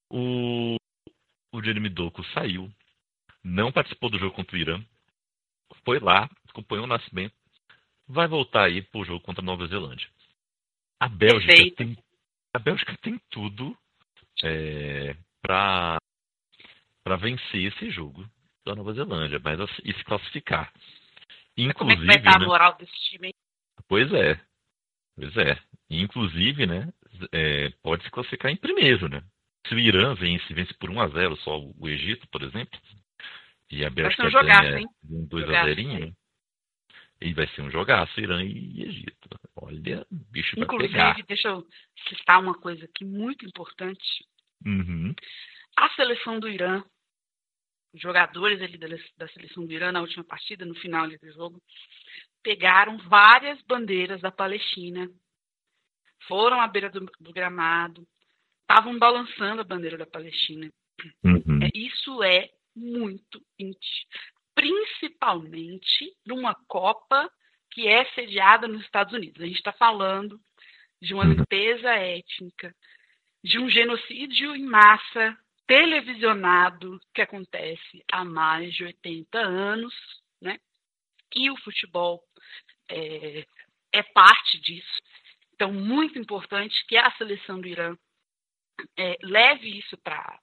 O, o Jeremy Doku saiu, não participou do jogo contra o Irã. foi lá, acompanhou o nascimento, vai voltar aí pro jogo contra a Nova Zelândia. A Bélgica, tem, a Bélgica tem tudo é, para para vencer esse jogo da Nova Zelândia, mas e se classificar. Inclusive, como é que vai estar né, a moral desse time, hein? Pois é, pois é. Inclusive, né, é, pode se classificar em primeiro, né? Se o Irã vence, vence por um a zero só o Egito, por exemplo, e a Bélgica ganha um dois a zero, e vai ser um jogaço, Irã e Egito. Olha, o bicho vai Inclusive, pegar. Inclusive, deixa eu citar uma coisa aqui muito importante. Uhum. A seleção do Irã, os jogadores ali da, da seleção do Irã na última partida, no final ali do jogo, pegaram várias bandeiras da Palestina, foram à beira do, do gramado, estavam balançando a bandeira da Palestina. Uhum. É, isso é muito íntimo, principalmente numa Copa que é sediada nos Estados Unidos. A gente está falando de uma limpeza étnica, de um genocídio em massa televisionado que acontece há mais de oitenta anos, né? E o futebol é, é parte disso. Então, muito importante que a seleção do Irã é, leve isso para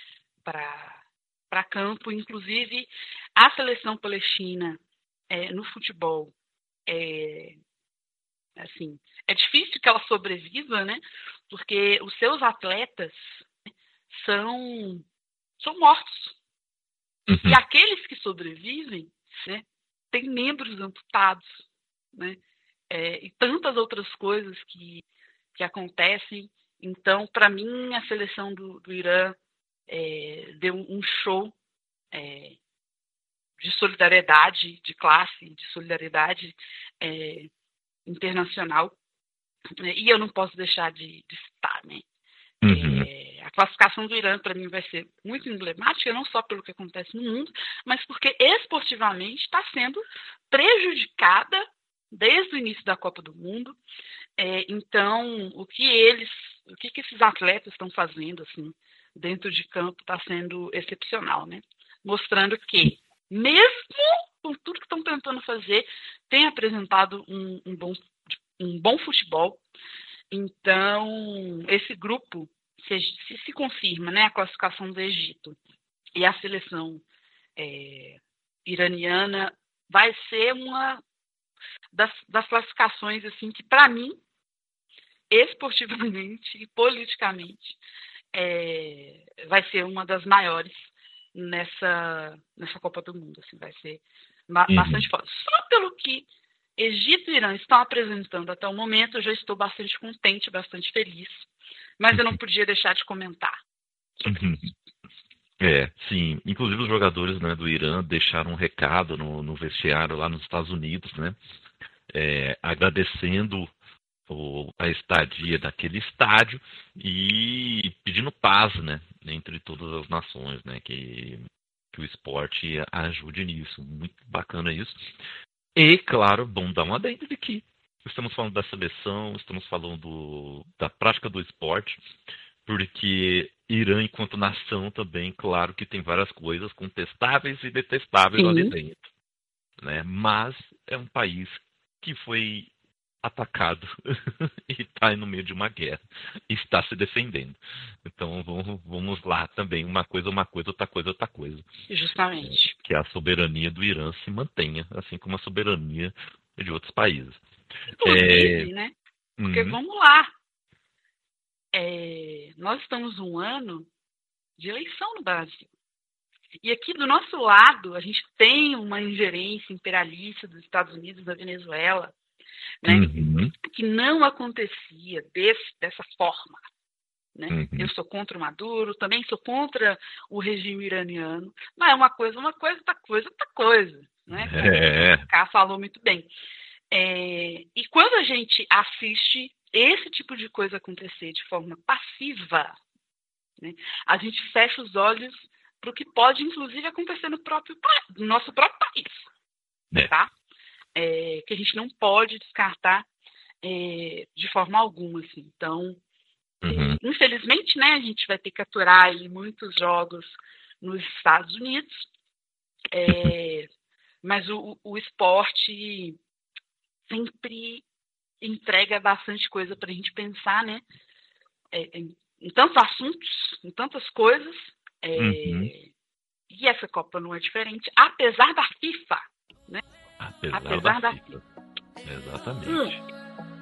para campo. Inclusive, a seleção palestina é, no futebol é, assim, é difícil que ela sobreviva, né? Porque os seus atletas são, são mortos. Uhum. E aqueles que sobrevivem, né, têm membros amputados, né? É, e tantas outras coisas que, que acontecem. Então, para mim, a seleção do, do Irã é, deu um show é, de solidariedade de classe, de solidariedade é, internacional. E eu não posso deixar de, de citar, né? Uhum. É, a classificação do Irã, para mim, vai ser muito emblemática, não só pelo que acontece no mundo, mas porque esportivamente está sendo prejudicada desde o início da Copa do Mundo. É, então, o que eles, o que, que esses atletas estão fazendo assim, dentro de campo está sendo excepcional, né? Mostrando que, mesmo com tudo que estão tentando fazer, tem apresentado um, um, bom, um bom futebol. Então, esse grupo, se, se, se confirma, né, a classificação do Egito e a seleção é, iraniana, vai ser uma das, das classificações assim, que, para mim, esportivamente e politicamente, é, vai ser uma das maiores nessa, nessa Copa do Mundo. Assim, vai ser ba- Uhum. bastante forte. Só pelo que Egito e Irã estão apresentando até o momento, eu já estou bastante contente, bastante feliz. Mas eu não podia deixar de comentar sobre Uhum. isso. É, sim. Inclusive os jogadores, né, do Irã deixaram um recado no, no vestiário lá nos Estados Unidos, né, é, agradecendo o, a estadia daquele estádio e pedindo paz, né, entre todas as nações, né, que, que o esporte ajude nisso. Muito bacana isso. E, claro, bom dar uma adendo de que estamos falando da seleção, estamos falando do, da prática do esporte, porque Irã, enquanto nação, também, claro que tem várias coisas contestáveis e detestáveis Sim. ali dentro, né? Mas é um país que foi atacado e está no meio de uma guerra e está se defendendo. Então vamos, vamos lá também, uma coisa uma coisa, outra coisa outra coisa. Justamente. É, que a soberania do Irã se mantenha, assim como a soberania de outros países. Inclusive, É... né? Porque Uhum. vamos lá. É, nós estamos um ano de eleição no Brasil. E aqui do nosso lado, a gente tem uma ingerência imperialista dos Estados Unidos, da Venezuela, né, Uhum. que não acontecia desse, dessa forma. Né? Uhum. Eu sou contra o Maduro, também sou contra o regime iraniano, mas é uma coisa, uma coisa, outra coisa, outra coisa. Né? É. O Cá falou muito bem. É, e quando a gente assiste esse tipo de coisa acontecer de forma passiva, né, a gente fecha os olhos para o que pode, inclusive, acontecer no, próprio, no nosso próprio país. É. Tá? É, que a gente não pode descartar é, de forma alguma. Assim. Então, Uhum. é, infelizmente, né, a gente vai ter que aturar aí muitos jogos nos Estados Unidos. É, mas o, o esporte sempre entrega bastante coisa para a gente pensar, né? É, em, em tantos assuntos, em tantas coisas. É, Uhum. E essa Copa não é diferente, apesar da FIFA, né? Apesar, apesar da, da FIFA. FIFA. Exatamente. Hum.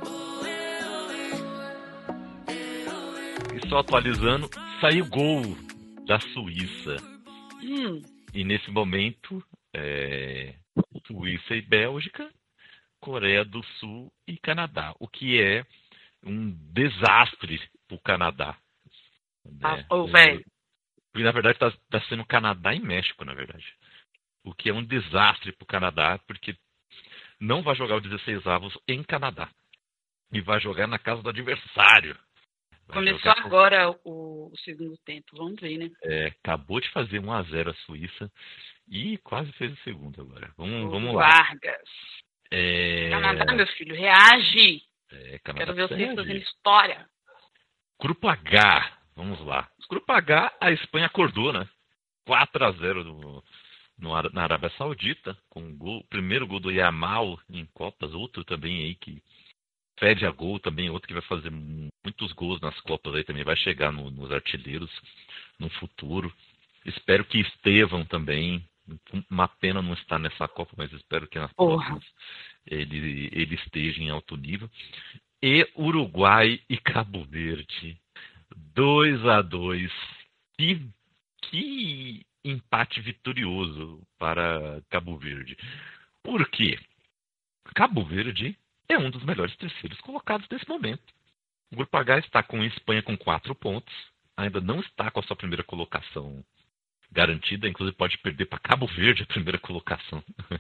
E só atualizando, saiu gol da Suíça. Hum. E nesse momento, é, Suíça e Bélgica, Coreia do Sul e Canadá. O que é um desastre pro Canadá. Né? Ah, oh, velho. Porque na verdade está tá sendo Canadá e México, na verdade. O que é um desastre pro Canadá, porque não vai jogar o dezesseis avos em Canadá. E vai jogar na casa do adversário. Vai Começou jogar... agora o, o segundo tempo, vamos ver, né? É, acabou de fazer um a zero a Suíça e quase fez o segundo agora. Vamos, O vamos lá. Vargas. É... Canadá, meu filho, reage. É, Canadá Quero ver vocês reagir. fazendo história. Grupo H, vamos lá. Grupo H, a Espanha acordou, né? quatro a zero no, no, na Arábia Saudita, com o gol, primeiro gol do Yamal em Copas, outro também aí que fede a gol também, outro que vai fazer muitos gols nas Copas aí também, vai chegar no, nos artilheiros no futuro. Espero que Estevão também, uma pena não estar nessa Copa, mas espero que nas próximas ele, ele esteja em alto nível. E Uruguai e Cabo Verde, dois a dois. Que, que empate vitorioso para Cabo Verde. Por quê? Cabo Verde é um dos melhores terceiros colocados nesse momento. O Grupo H está com a Espanha com quatro pontos. Ainda não está com a sua primeira colocação garantida. Inclusive pode perder para Cabo Verde a primeira colocação.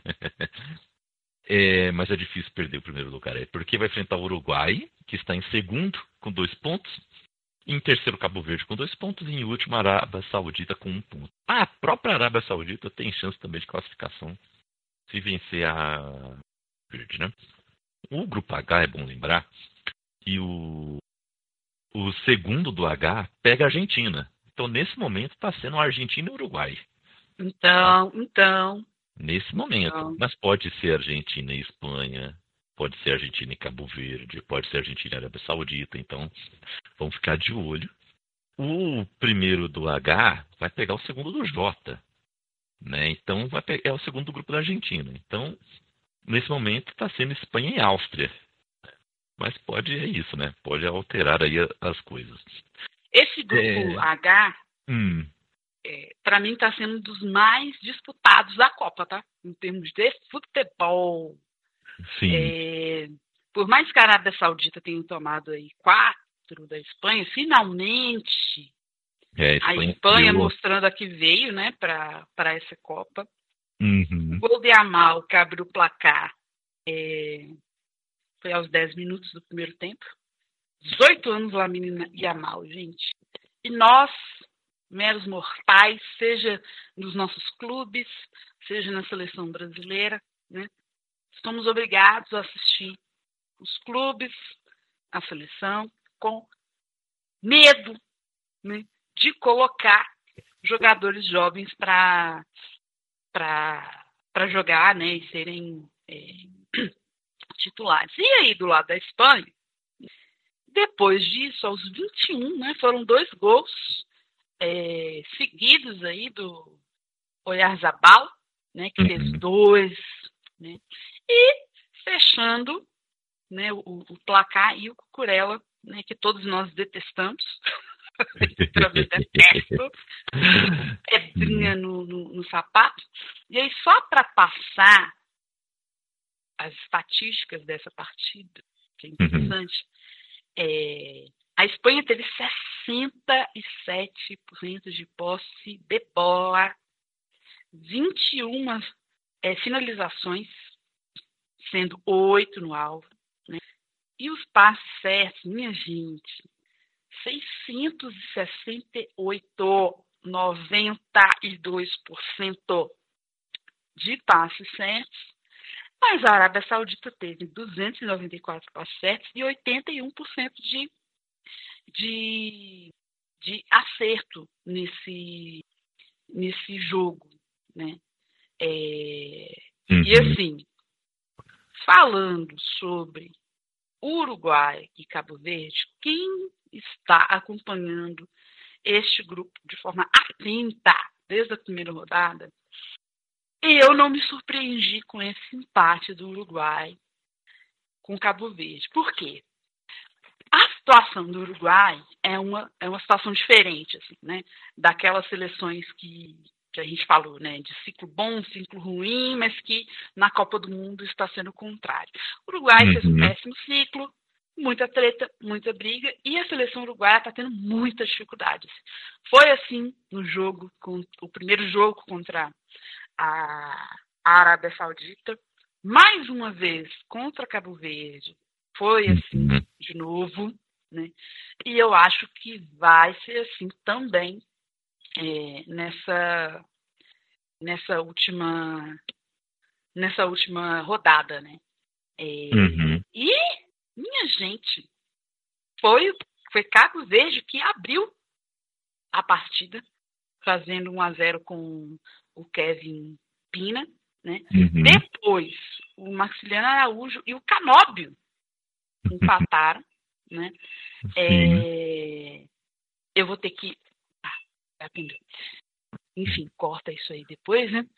é, mas é difícil perder o primeiro lugar. É porque vai enfrentar o Uruguai, que está em segundo com dois pontos. Em terceiro, Cabo Verde com dois pontos. E em último, a Arábia Saudita com um ponto. A própria Arábia Saudita tem chance também de classificação se vencer a Verde, né? O Grupo H, é bom lembrar, que o, o segundo do H pega a Argentina. Então, nesse momento, está sendo a Argentina e o Uruguai. Então, tá? então. Nesse momento. Então. Mas pode ser Argentina e Espanha, pode ser Argentina e Cabo Verde, pode ser Argentina e Arábia Saudita. Então, vamos ficar de olho. O primeiro do H vai pegar o segundo do J. Né? Então, vai pegar o segundo do grupo da Argentina. Então, nesse momento, está sendo Espanha e Áustria. Mas pode, é isso, né? Pode alterar aí as coisas. Esse grupo é... H, hum. é, para mim, está sendo um dos mais disputados da Copa, tá? Em termos de futebol. Sim. É, por mais que a Arábia Saudita tenha tomado aí quatro da Espanha, finalmente é, a Espanha, a Espanha mostrando a que veio, né, para essa Copa. Uhum. O gol de Yamal, que abriu o placar, é, foi aos dez minutos do primeiro tempo. dezoito anos lá, menina Yamal, gente. E nós, meros mortais, seja nos nossos clubes, seja na seleção brasileira, né, somos obrigados a assistir os clubes, a seleção, com medo, né, de colocar jogadores jovens para para jogar, né, e serem é, titulares. E aí, do lado da Espanha, depois disso, aos vinte e um, né, foram dois gols é, seguidos aí do Oyarzabal, né, que fez dois, né, e fechando, né, o, o placar, e o Cucurella, né, que todos nós detestamos. Detesto. Pedrinha no, no, no sapato. E aí, só para passar as estatísticas dessa partida, que é interessante, uhum. é, a Espanha teve sessenta e sete por cento de posse de bola, vinte e uma é, finalizações, sendo oito no alvo, né? E os passes certos, minha gente, seiscentos e sessenta e oito, noventa e dois por cento de passes certos, mas a Arábia Saudita teve duzentos e noventa e quatro passes certos e oitenta e um por cento de, de, de acerto nesse, nesse jogo, né? É, Uhum. E assim, falando sobre Uruguai e Cabo Verde, quem está acompanhando este grupo de forma atenta desde a primeira rodada, eu não me surpreendi com esse empate do Uruguai com Cabo Verde. Por quê? A situação do Uruguai é uma, é uma situação diferente, assim, né? Daquelas seleções que, que a gente falou, né? De ciclo bom, ciclo ruim, mas que na Copa do Mundo está sendo o contrário. O Uruguai uhum. fez um péssimo ciclo, muita treta, muita briga, e a seleção uruguaia está tendo muitas dificuldades. Foi assim no jogo, com, o primeiro jogo contra a, a Arábia Saudita, mais uma vez contra Cabo Verde, foi assim de novo, né? E eu acho que vai ser assim também é, nessa, nessa, última, nessa última rodada, né? É, uhum. E minha gente, foi, foi Cabo Verde que abriu a partida, fazendo um a zero com o Kevin Pina, né? Uhum. Depois, o Maxiliano Araújo e o Canóbio empataram, né? É, eu vou ter que... Ah, enfim, corta isso aí depois, né?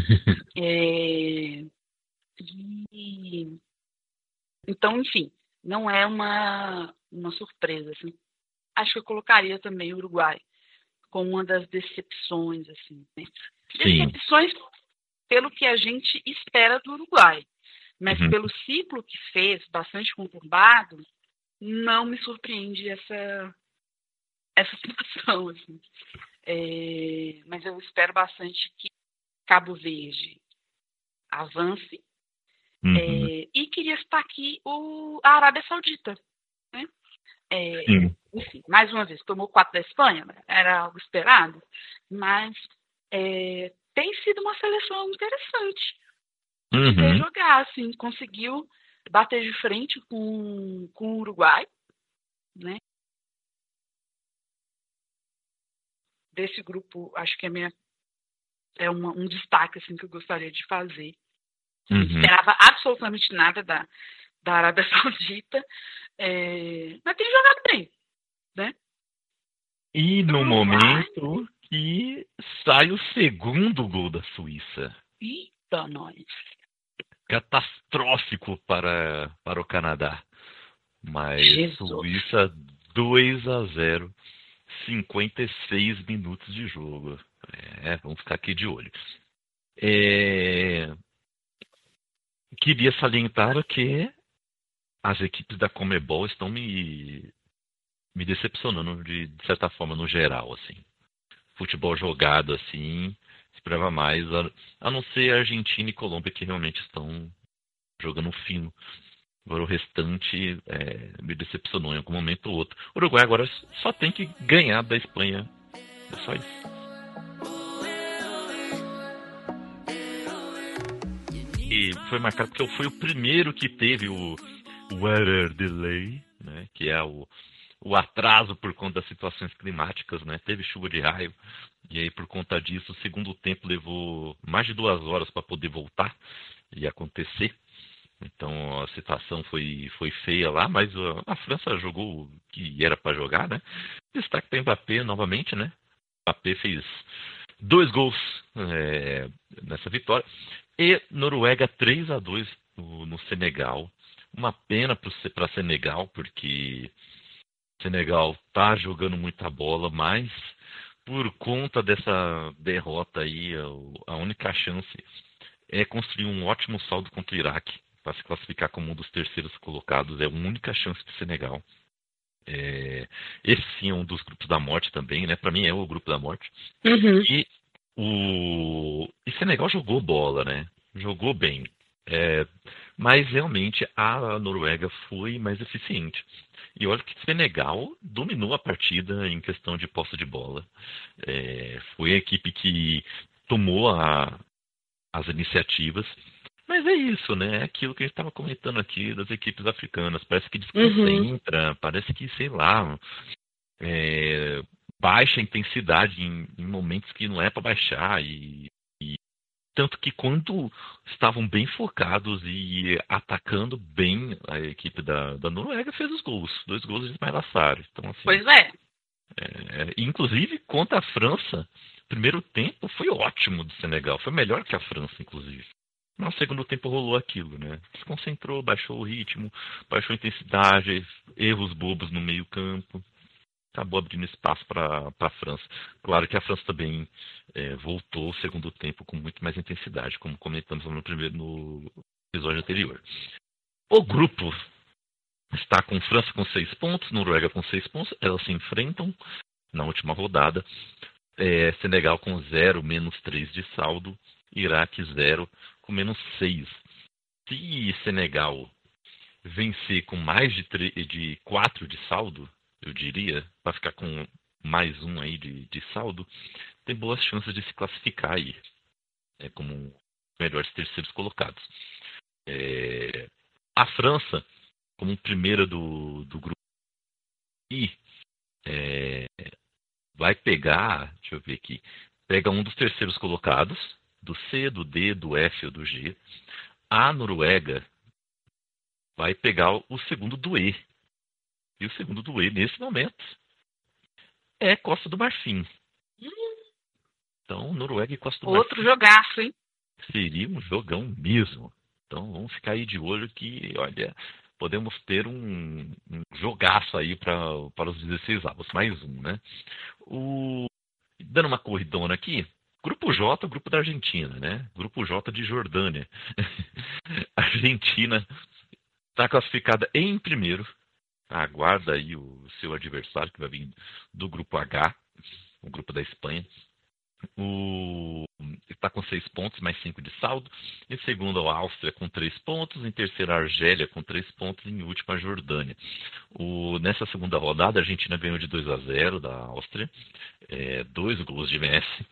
é, e, então, enfim, não é uma, uma surpresa, assim. Acho que eu colocaria também o Uruguai como uma das decepções, assim, né? Decepções pelo que a gente espera do Uruguai, mas uhum. pelo ciclo que fez, bastante conturbado, não me surpreende essa, essa situação, assim. É, mas eu espero bastante que Cabo Verde avance. Uhum. É, e queria estar aqui o, a Arábia Saudita, né? É, enfim, mais uma vez, tomou quatro da Espanha, era algo esperado, mas é, tem sido uma seleção interessante uhum. de ver jogar, assim, conseguiu bater de frente com, com o Uruguai, né? Desse grupo, acho que é, minha, é uma, um destaque assim, que eu gostaria de fazer. Uhum. Não esperava absolutamente nada da, da Arábia Saudita, é, mas tem jogado bem, né? E no momento que sai o segundo gol da Suíça. Eita, nós. Catastrófico para, para o Canadá. Mas Jesus. Suíça dois a zero, cinquenta e seis minutos de jogo. É, vamos ficar aqui de olho. É... Queria salientar que as equipes da Conmebol estão me, me decepcionando de, de certa forma, no geral, assim. Futebol jogado, assim, esperava mais, a, a não ser a Argentina e Colômbia, que realmente estão jogando fino. Agora o restante é, me decepcionou em algum momento ou outro. O Uruguai agora só tem que ganhar da Espanha. É só isso. E foi marcado porque eu fui o primeiro que teve o weather delay, né, que é o, o atraso por conta das situações climáticas, né? Teve chuva de raio, e aí por conta disso o segundo tempo levou mais de duas horas para poder voltar e acontecer. Então a situação foi, foi feia lá, mas a França jogou o que era para jogar, né? Destaque para o Mbappé novamente, né? O Mbappé fez dois gols é, nessa vitória. E Noruega três a dois no, no Senegal. Uma pena para Senegal, porque Senegal tá jogando muita bola, mas por conta dessa derrota aí, a única chance é construir um ótimo saldo contra o Iraque, para se classificar como um dos terceiros colocados. É a única chance do Senegal. É, esse sim é um dos grupos da morte também, né? Para mim é o grupo da morte. Uhum. E o e Senegal jogou bola, né? Jogou bem. É, mas realmente a Noruega foi mais eficiente. E olha que Senegal dominou a partida em questão de posse de bola. É, foi a equipe que tomou a, as iniciativas. Mas é isso, né? É aquilo que a gente estava comentando aqui das equipes africanas. Parece que desconcentra, uhum. parece que, sei lá, é, baixa a intensidade em, em momentos que não é para baixar. E, e Tanto que quando estavam bem focados e atacando bem, a equipe da, da Noruega fez os gols. Dois gols de Ismail Sarr. Então, assim, Pois é. é, inclusive, contra a França, primeiro tempo foi ótimo do Senegal. Foi melhor que a França, inclusive. No segundo tempo rolou aquilo, né? Se concentrou, baixou o ritmo, baixou a intensidade, erros bobos no meio campo. Acabou abrindo espaço para a França. Claro que a França também é, voltou o segundo tempo com muito mais intensidade, como comentamos no, primeiro, no episódio anterior. O grupo está com França com seis pontos, Noruega com seis pontos. Elas se enfrentam na última rodada. É, Senegal com zero, menos três de saldo. Iraque zero, com menos seis. Se Senegal vencer com mais de, de quatro de saldo, eu diria, para ficar com mais um aí de, de saldo, tem boas chances de se classificar aí, é, como melhores terceiros colocados. É, a França, como primeira do, do grupo, e é, vai pegar, deixa eu ver aqui, pega um dos terceiros colocados, do C, do D, do F ou do G. A Noruega vai pegar o segundo do E. E o segundo do E, nesse momento, é Costa do Marfim. Então, Noruega e Costa do Outro Marfim. Outro jogaço, hein? Seria um jogão mesmo. Então, vamos ficar aí de olho que, olha, podemos ter um, um jogaço aí pra, para os dezesseis avos. Mais um, né? O, dando uma corridona aqui, Grupo J, grupo da Argentina, né? Grupo J de Jordânia. A Argentina está classificada em primeiro. Aguarda aí o seu adversário, que vai vir do grupo H, o grupo da Espanha. O está com seis pontos, mais cinco de saldo. Em segundo, a Áustria com três pontos. Em terceiro, a Argélia com três pontos. E em último, a Jordânia. O, nessa segunda rodada, a Argentina ganhou de dois a zero da Áustria. É, dois gols de Messi.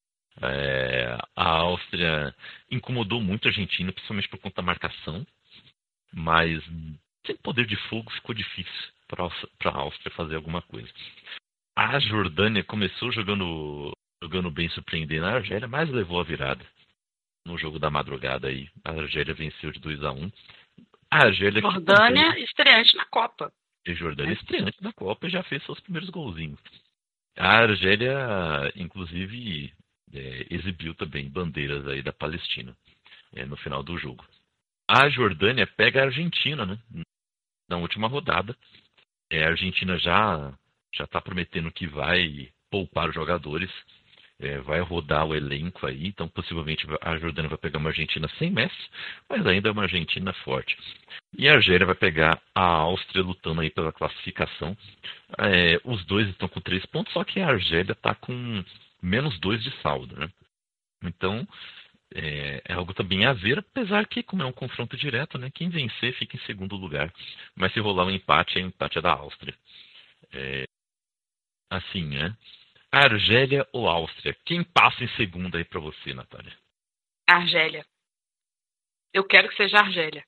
É, a Áustria incomodou muito a Argentina, principalmente por conta da marcação. Mas sem poder de fogo ficou difícil para a Áustria fazer alguma coisa. A Jordânia começou jogando, jogando bem, surpreendendo a Argélia, mas levou a virada no jogo da madrugada aí. A Argélia venceu de dois a um. A Argélia Jordânia também, estreante na Copa. E Jordânia é. estreante na Copa e já fez seus primeiros golzinhos. A Argélia, inclusive, é, exibiu também bandeiras aí da Palestina é, no final do jogo. A Jordânia pega a Argentina, né? Na última rodada. É, a Argentina já já está prometendo que vai poupar os jogadores, é, vai rodar o elenco aí, então possivelmente a Jordânia vai pegar uma Argentina sem Messi, mas ainda é uma Argentina forte. E a Argélia vai pegar a Áustria lutando aí pela classificação. É, os dois estão com três pontos, só que a Argélia está com menos dois de saldo, né? Então É, é algo também a ver, apesar que, como é um confronto direto, né, quem vencer fica em segundo lugar. Mas se rolar um empate, é o empate é da Áustria. É, assim, né? Argélia ou Áustria? Quem passa em segundo aí pra você, Natália? Argélia. Eu quero que seja Argélia.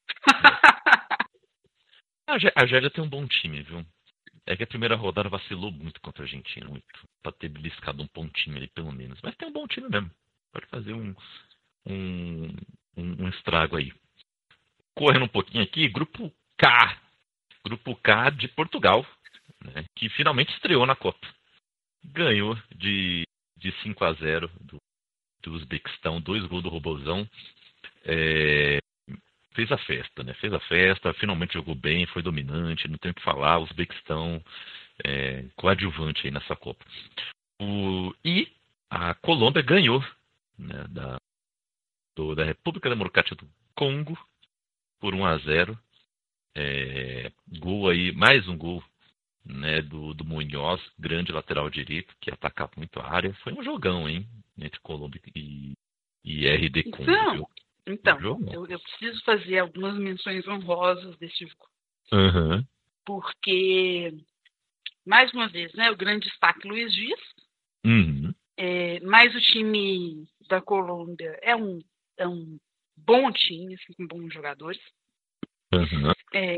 A Argélia tem um bom time, viu? É que a primeira rodada vacilou muito contra a Argentina, muito. Pra ter beliscado um pontinho ali, pelo menos. Mas tem um bom time mesmo. Pode fazer um... Um, um, um estrago aí. Correndo um pouquinho aqui, Grupo K. Grupo K de Portugal, né, que finalmente estreou na Copa. Ganhou de, de cinco a zero do, do Uzbequistão, dois gols do Robozão. É, fez a festa, né? Fez a festa, finalmente jogou bem, foi dominante, não tem o que falar. O Uzbequistão é, coadjuvante aí nessa Copa. O, e a Colômbia ganhou, né, da da República Democrática do Congo por um a zero. É, gol aí, mais um gol, né, do, do Munhoz, grande lateral direito, que ataca muito a área. Foi um jogão, hein? Entre Colômbia e, e R D Congo. Então, então um eu, eu preciso fazer algumas menções honrosas desse jogo. Uhum. Porque, mais uma vez, né, o grande destaque Luiz Dias. Uhum. É, mas o time da Colômbia é um É um bom time, assim, com bons jogadores. Uhum. É,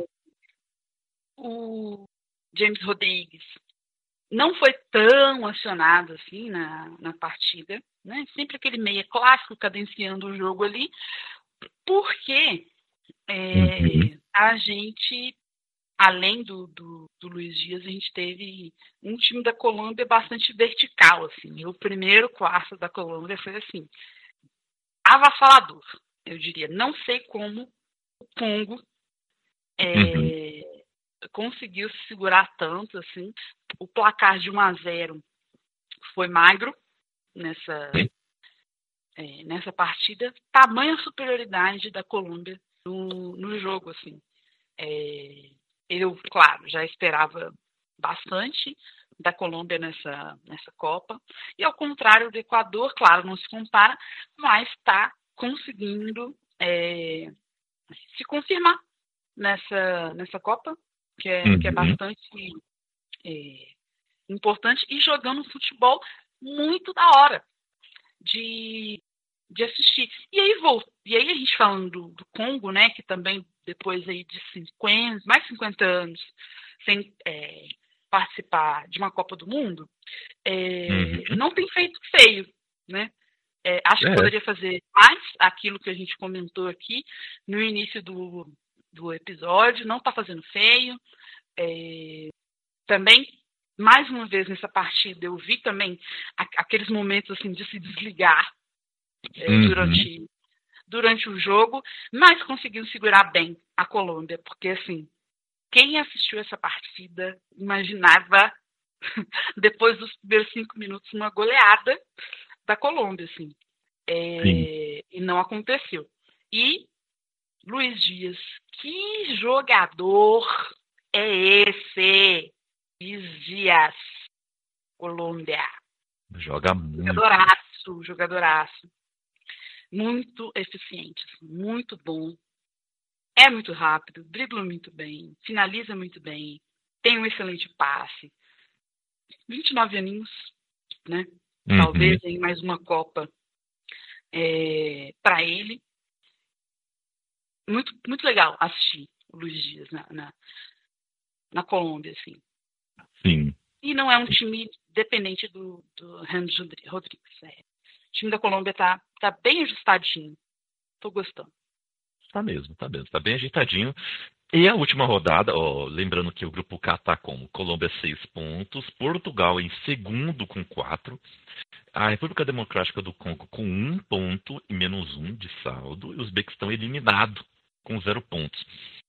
o James Rodrigues não foi tão acionado assim na, na partida. né? Sempre aquele meia clássico cadenciando o jogo ali, porque é, uhum. a gente, além do, do, do Luiz Dias, a gente teve um time da Colômbia bastante vertical, assim. O primeiro quarto da Colômbia foi assim, avassalador, eu diria. Não sei como o Congo é, uhum. conseguiu se segurar tanto, assim. O placar de um a zero foi magro nessa, é, nessa partida. Tamanha superioridade da Colômbia no, no jogo, assim. É, eu, claro, já esperava bastante da Colômbia nessa, nessa Copa. E ao contrário do Equador, claro, não se compara, mas está conseguindo é, se confirmar nessa, nessa Copa, que é, uhum. que é bastante é, importante, e jogando um futebol muito da hora de, de assistir. E aí, vou, e aí a gente falando do, do Congo, né, que também depois aí de cinquenta, mais de cinquenta anos sem é, participar de uma Copa do Mundo, é, uhum. não tem feito feio, né? É, acho é. que poderia fazer mais aquilo que a gente comentou aqui no início do, do episódio, não está fazendo feio. É, também, mais uma vez nessa partida, eu vi também a, aqueles momentos assim, de se desligar é, uhum. durante, durante o jogo, mas conseguiu segurar bem a Colômbia, porque assim, quem assistiu essa partida imaginava, depois dos primeiros cinco minutos, uma goleada da Colômbia, assim. É, e não aconteceu. E Luiz Dias, que jogador é esse? Luiz Dias, Colômbia. Joga muito. Jogadoraço, jogadoraço. Muito eficiente, muito bom. É muito rápido, dribla muito bem, finaliza muito bem, tem um excelente passe. vinte e nove aninhos, né? Uhum. Talvez em mais uma Copa é, para ele. Muito, muito legal assistir o Luiz Dias na, na, na Colômbia, assim. Sim. E não é um time dependente do, do James Rodrigues. É. O time da Colômbia tá, tá bem ajustadinho. Tô gostando. Tá mesmo, tá mesmo. Tá bem ajeitadinho. E a última rodada, ó, lembrando que o grupo K tá como Colômbia seis pontos, Portugal em segundo com quatro, a República Democrática do Congo com um ponto e menos um de saldo, e o Uzbequistão eliminado com zero pontos.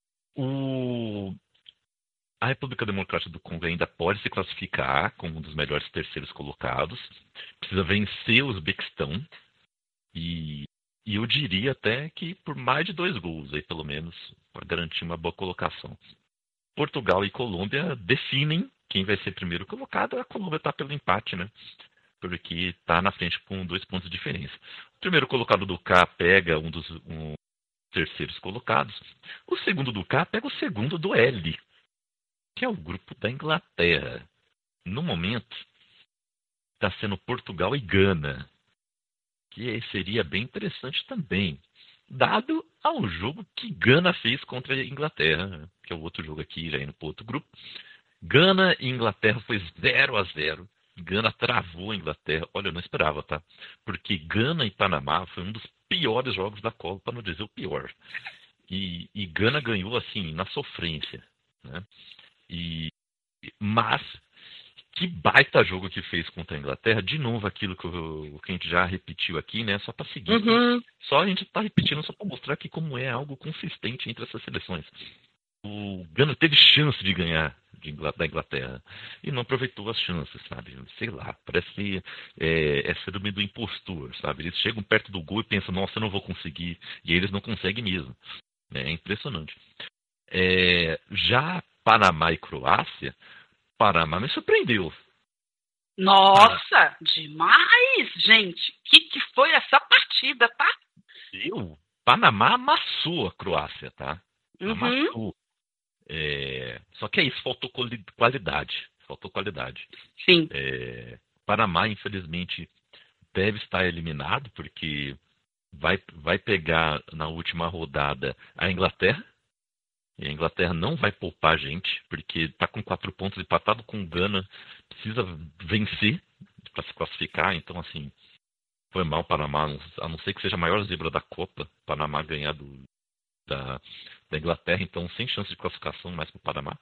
O... A República Democrática do Congo ainda pode se classificar como um dos melhores terceiros colocados, precisa vencer o Uzbequistão, e, e eu diria até que por mais de dois gols, aí, pelo menos, para garantir uma boa colocação. Portugal e Colômbia definem quem vai ser primeiro colocado. A Colômbia está pelo empate, né? Porque está na frente com dois pontos de diferença. O primeiro colocado do K pega um dos um, terceiros colocados. O segundo do K pega o segundo do L, que é o grupo da Inglaterra. No momento, está sendo Portugal e Gana, que seria bem interessante também, dado ao jogo que Gana fez contra a Inglaterra, que é o outro jogo aqui, já indo para outro grupo. Gana e Inglaterra foi zero a zero. Gana travou a Inglaterra. Olha, eu não esperava, tá? Porque Gana e Panamá foi um dos piores jogos da Copa, para não dizer o pior. E, e Gana ganhou, assim, na sofrência, né? E, mas, que baita jogo que fez contra a Inglaterra. De novo, aquilo que, eu, que a gente já repetiu aqui, né? Só para seguir. Uhum. Só a gente está repetindo só para mostrar aqui como é algo consistente entre essas seleções. O Gana teve chance de ganhar de, da Inglaterra e não aproveitou as chances, sabe? Sei lá, parece que é, é síndrome do impostor, sabe? Eles chegam perto do gol e pensam, nossa, eu não vou conseguir. E eles não conseguem mesmo. É impressionante. É, já Panamá e Croácia, Panamá me surpreendeu. Nossa, ah, demais, gente. O que, que foi essa partida, tá? Eu, Panamá amassou a Croácia, tá? Uhum. Amassou. É, só que é isso, faltou qualidade. Faltou qualidade. Sim. É, Panamá, infelizmente, deve estar eliminado, porque vai, vai pegar na última rodada a Inglaterra. E a Inglaterra não vai poupar a gente, porque está com quatro pontos empatado com o Gana, precisa vencer para se classificar. Então, assim, Foi mal o Panamá, a não ser que seja a maior zebra da Copa, Panamá ganhar do, da, da Inglaterra, então sem chance de classificação mais para o Panamá.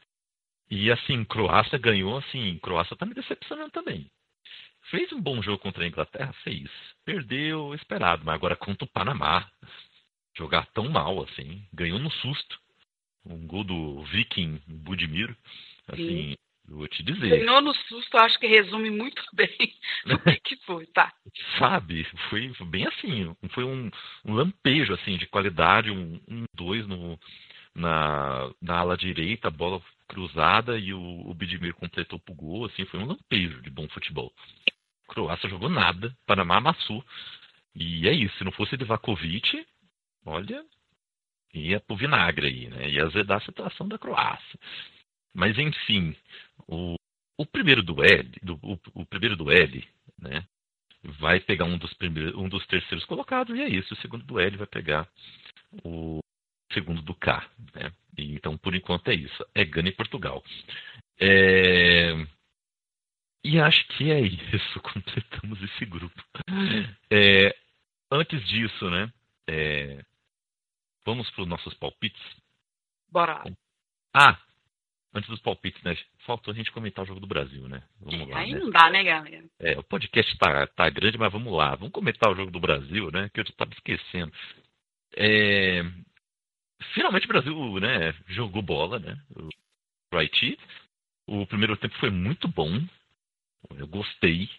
E assim, Croácia ganhou, assim, Croácia tá me decepcionando também. Fez um bom jogo contra a Inglaterra, fez. Perdeu, esperado, mas agora contra o Panamá, jogar tão mal assim, ganhou no susto. Um gol do Viking Budimir, assim, eu vou te dizer. Ganhou no susto, eu acho que resume muito bem o que, que foi, tá? Sabe, foi bem assim, foi um, um lampejo assim de qualidade, um, um dois no, na, na ala direita, bola cruzada e o, o Budimir completou pro gol, assim, foi um lampejo de bom futebol. Croácia jogou nada, Panamá amassou. E é isso, se não fosse Livakovic, olha, ia pro vinagre aí, né? Ia azedar a situação da Croácia. Mas enfim, o, o primeiro duelo, do, o, o primeiro duelo, né? Vai pegar um dos primeiros, um dos terceiros colocados, e é isso, o segundo duelo vai pegar o segundo do K, né? E, então, por enquanto é isso. É Gana e Portugal. É... E acho que é isso, completamos esse grupo. É, antes disso, né? É, vamos para os nossos palpites? Bora. Ah, antes dos palpites, né? Faltou a gente comentar o jogo do Brasil, né? Vamos lá. Aí né? não dá, né, galera? É, o podcast tá, tá grande, mas vamos lá. Vamos comentar o jogo do Brasil, né? Que eu já estava esquecendo. É, finalmente o Brasil, né? Jogou bola, né? O Haiti. O primeiro tempo foi muito bom. Eu gostei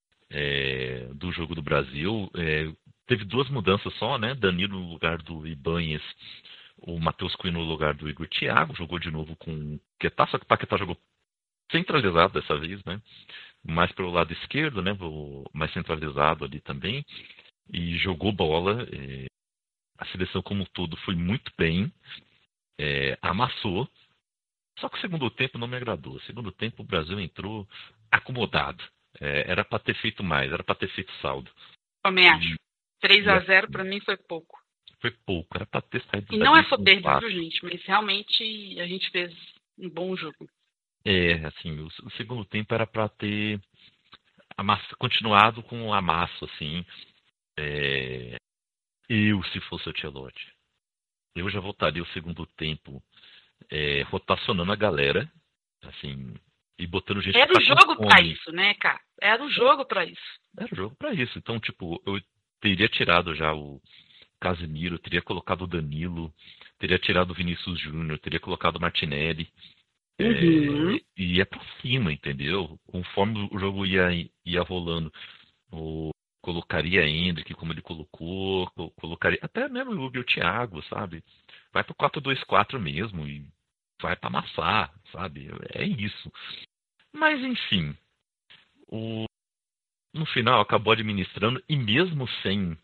é, do jogo do Brasil. É, teve duas mudanças só, né? Danilo no lugar do Ibanez, o Matheus Cunha no lugar do Igor Thiago. Jogou de novo com o Paquetá, só que o Paquetá jogou centralizado dessa vez, né? Mais pelo lado esquerdo, né? Mais centralizado ali também. E jogou bola. É, a seleção como um todo foi muito bem. É, amassou. Só que o segundo tempo não me agradou. O segundo tempo o Brasil entrou acomodado. É, era para ter feito mais, era para ter feito saldo. Também acho. três a zero para mim foi pouco. Foi pouco, era para ter saído. E não é soberba, viu, gente? Mas realmente a gente fez um bom jogo. É, assim, o, o segundo tempo era para ter amassa, continuado com o amasso, assim. É, eu, se fosse o Tchelote, eu já voltaria o segundo tempo é, rotacionando a galera, assim, e botando gente... Era o jogo pra isso, né, cara? Era o jogo pra isso. Era o jogo pra isso. Então, tipo, eu teria tirado já o Casemiro, teria colocado o Danilo, teria tirado o Vinícius Júnior, teria colocado o Martinelli. Uhum. É, e ia pra cima, entendeu? Conforme o jogo ia, ia rolando, o, colocaria Hendrick, como ele colocou, colocaria até mesmo o Hugo e o Thiago, sabe? Vai pro quatro dois quatro mesmo e vai pra amassar, sabe? É isso. Mas, enfim, o, no final acabou administrando e mesmo sem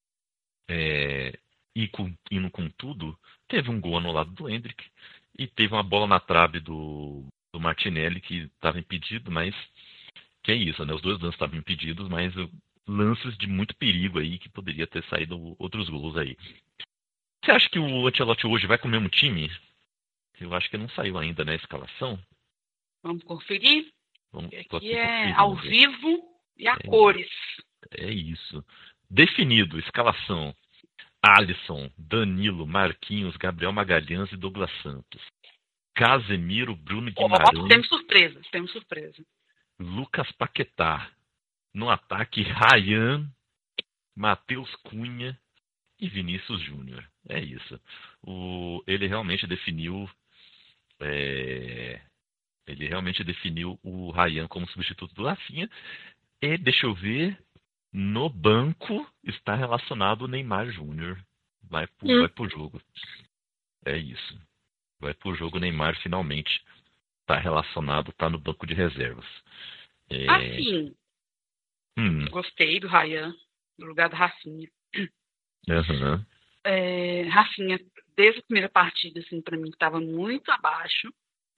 é, ir com, indo com tudo, teve um gol anulado do Hendrick e teve uma bola na trave do, do Martinelli que estava impedido, mas que é isso, né? Os dois lances estavam impedidos, mas lances de muito perigo aí que poderia ter saído outros gols aí. Você acha que o Ancelotti hoje vai com o mesmo time? Eu acho que não saiu ainda na escalação. Vamos conferir? Vamos, aqui é ao vivo e a é, cores. É isso. Definido, escalação. Alisson, Danilo, Marquinhos, Gabriel Magalhães e Douglas Santos. Casemiro, Bruno Guimarães. Oh, temos surpresa, temos surpresa. Lucas Paquetá. No ataque, Ryan, Matheus Cunha e Vinícius Júnior. É isso. O, ele realmente definiu... É, ele realmente definiu o Ryan como substituto do Rafinha. E, deixa eu ver, no banco está relacionado o Neymar Júnior. Vai pro, hum. vai pro jogo. É isso. Vai pro jogo, o Neymar finalmente está relacionado, está no banco de reservas. É... Assim, hum. gostei do Ryan, no lugar do Rafinha. Uhum. É, Rafinha, desde a primeira partida, assim, para mim, estava muito abaixo.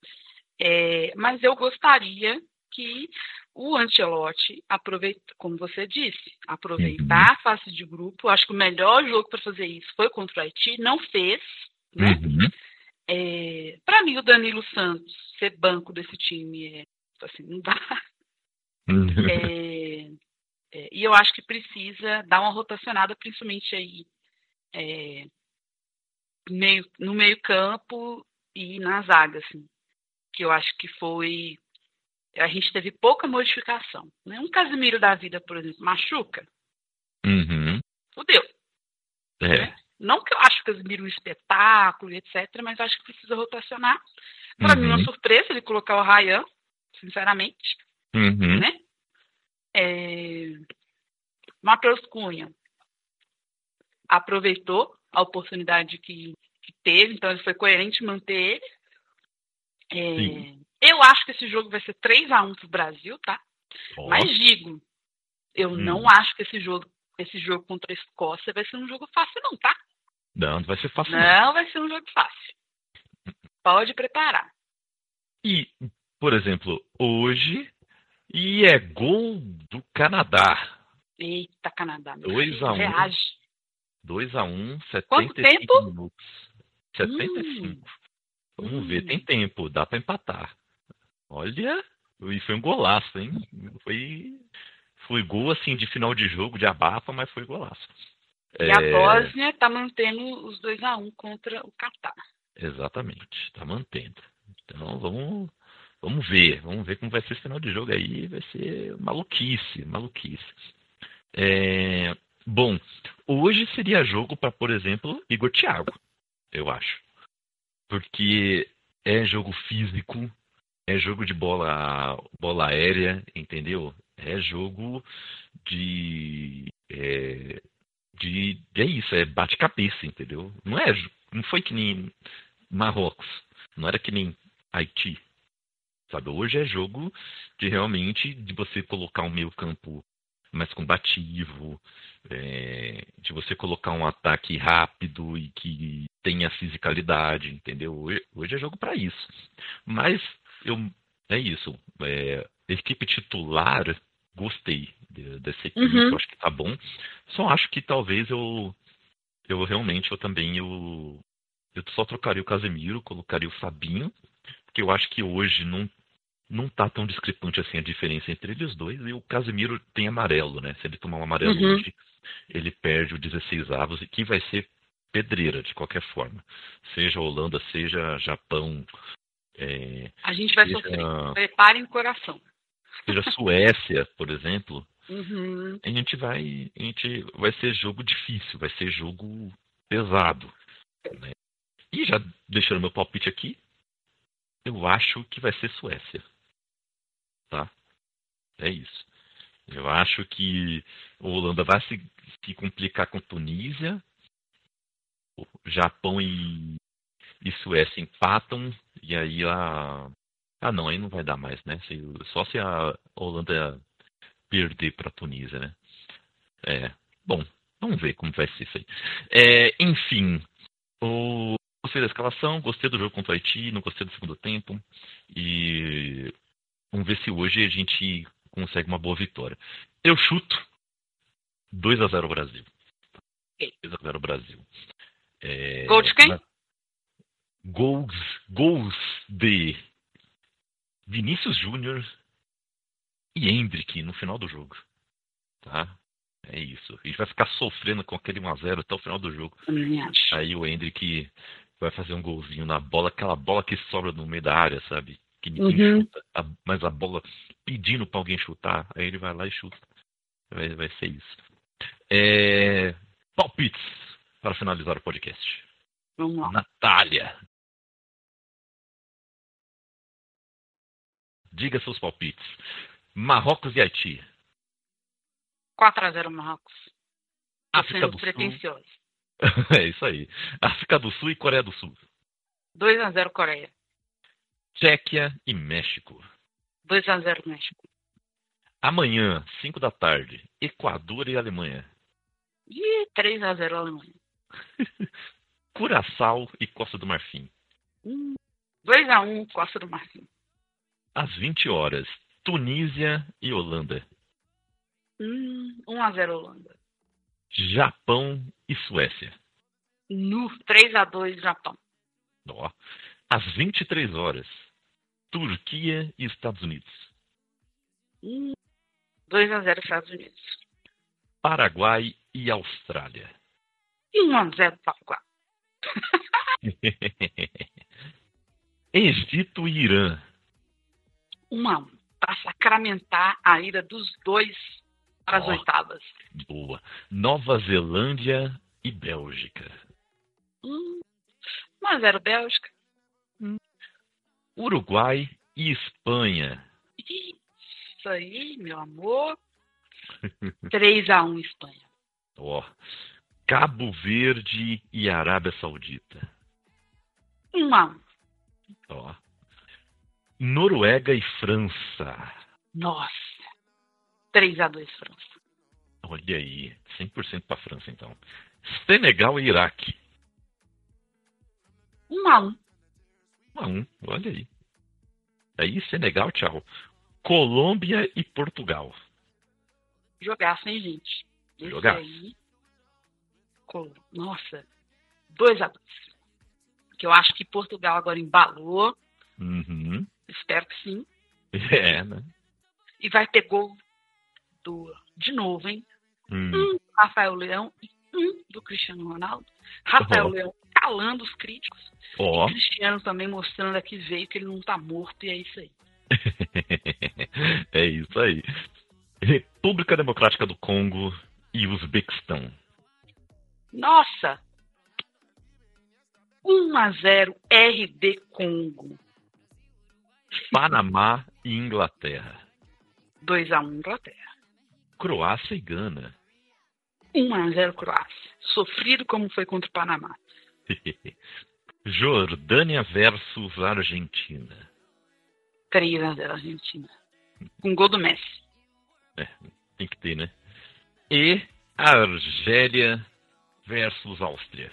É, mas eu gostaria que o Ancelotti aproveite, como você disse, aproveitar uhum. a fase de grupo. Acho que o melhor jogo para fazer isso foi contra o Haiti, não fez, né? Uhum. É, para mim, o Danilo Santos ser banco desse time é assim, não dá. Uhum. É, É, e eu acho que precisa dar uma rotacionada, principalmente aí é, meio, no meio campo e na zaga, assim. Que eu acho que foi... A gente teve pouca modificação. Né? Um Casemiro da vida, por exemplo, machuca. Uhum. Fudeu. É. Né? Não que eu acho o Casemiro um espetáculo, etcétera, mas acho que precisa rotacionar. Para Uhum. mim, uma surpresa ele colocar o Ryan, sinceramente. Uhum. Né? É... Matheus Cunha aproveitou a oportunidade que, que teve, então ele foi coerente em manter ele. É... Eu acho que esse jogo vai ser três a um pro Brasil, tá? Oh. Mas digo, eu hum. não acho que esse jogo, esse jogo contra a Escócia vai ser um jogo fácil, não, tá? Não, não vai ser fácil. Não, não vai ser um jogo fácil. Pode preparar. E, por exemplo, hoje, e é gol do Canadá. Eita, Canadá. dois a um. Reage. dois a um, setenta Quanto e cinco tempo? minutos. setenta e cinco. Hum. Vamos hum. ver, tem tempo, dá pra empatar. Olha, e foi um golaço, hein? Foi, foi gol, assim, de final de jogo, de abafa, mas foi golaço. E é... a Bósnia tá mantendo os dois a um contra o Catar. Exatamente, tá mantendo. Então, vamos, vamos ver. Vamos ver como vai ser esse final de jogo aí. Vai ser maluquice, maluquice. É... Bom, hoje seria jogo para, por exemplo, Igor Thiago, eu acho. Porque é jogo físico, é jogo de bola, bola aérea, entendeu? É jogo de... É, de é isso, é bate-cabeça, entendeu? Não, é, não foi que nem Marrocos, não era que nem Haiti, sabe? Hoje é jogo de realmente de você colocar um meio campo mais combativo, é, de você colocar um ataque rápido e que tenha fisicalidade, entendeu? Hoje, hoje é jogo para isso. Mas eu, é isso. É, equipe titular, gostei de, dessa equipe, uhum. Eu acho que tá bom. Só acho que talvez eu, eu realmente, eu também, eu, eu só trocaria o Casemiro, colocaria o Fabinho, porque eu acho que hoje não não tá tão discrepante assim a diferença entre eles dois, e o Casemiro tem amarelo, né? Se ele tomar um amarelo uhum. hoje, ele perde o dezesseis avos, e que vai ser pedreira, de qualquer forma. Seja Holanda, seja Japão. É, a gente vai seja, sofrer. Preparem o coração. Seja Suécia, por exemplo. Uhum. A gente vai. A gente vai ser jogo difícil, vai ser jogo pesado. Né? E já deixando meu palpite aqui, eu acho que vai ser Suécia. Tá? É isso. Eu acho que a Holanda vai se, se complicar com Tunísia. O Japão e, e Suécia empatam. E aí a. Ah, não, aí não vai dar mais, né? Se, só se a Holanda perder para a Tunísia, né? É. Bom, vamos ver como vai ser isso aí. É, enfim. O, gostei da escalação, gostei do jogo contra o Haiti, não gostei do segundo tempo. E. Vamos ver se hoje a gente consegue uma boa vitória. Eu chuto dois a zero Brasil. dois a zero Brasil. É, Gol de quem? Gols, gols de Vinícius Júnior e Endrick no final do jogo. Tá? É isso. A gente vai ficar sofrendo com aquele um a zero até o final do jogo. Aí o Endrick vai fazer um golzinho na bola, aquela bola que sobra no meio da área, sabe? Que ninguém uhum. chuta, mas a bola pedindo pra alguém chutar, aí ele vai lá e chuta. Vai, vai ser isso. É... Palpites para finalizar o podcast. Vamos lá. Natália. Diga seus palpites. Marrocos e Haiti. quatro a zero Marrocos. África do Sul. É isso aí. África do Sul e Coreia do Sul. dois a zero Coreia. Tchequia e México. dois a zero México. Amanhã, cinco da tarde, Equador e Alemanha. E três a zero Alemanha. Curaçao e Costa do Marfim. Hum, dois a um Costa do Marfim. Às vinte horas, Tunísia e Holanda. Hum, um a zero Holanda. Japão e Suécia. No três a dois Japão. Ó. Às vinte e três horas, Turquia e Estados Unidos. Hum, dois a zero Estados Unidos. Paraguai e Austrália. um a zero Paraguai. Egito e Irã. um a um. Para sacramentar a ida dos dois para as Ó. oitavas. Boa. Nova Zelândia e Bélgica. um a zero Bélgica. Uruguai e Espanha. Isso aí, meu amor. três a um Espanha. Ó. Cabo Verde e Arábia Saudita. um a um. Ó. Noruega e França. Nossa. três a dois França. Olha aí. cem por cento para a França, então. Senegal e Iraque. um a um. um a um. Olha aí. Aí, Senegal, tchau. Colômbia e Portugal. Jogaço, hein, gente? Esse Jogaço. aí. Col- Nossa. dois a dois. Que eu acho que Portugal agora embalou. Uhum. Espero que sim. É, né? E vai ter gol do, de novo, hein? Hum. Um do Rafael Leão e um do Cristiano Ronaldo. Rafael Oh. Leão calando os críticos. Ó. E Cristiano também mostrando aqui veio que ele não tá morto e é isso aí. É isso aí. República Democrática do Congo e Uzbequistão. Nossa! um a zero R D Congo. Panamá e Inglaterra. dois a um Inglaterra. Croácia e Gana. um a zero Croácia. Sofrido como foi contra o Panamá. Jordânia versus Argentina. três a zero Argentina. Com gol do Messi. É, tem que ter, né? E Argélia versus Áustria.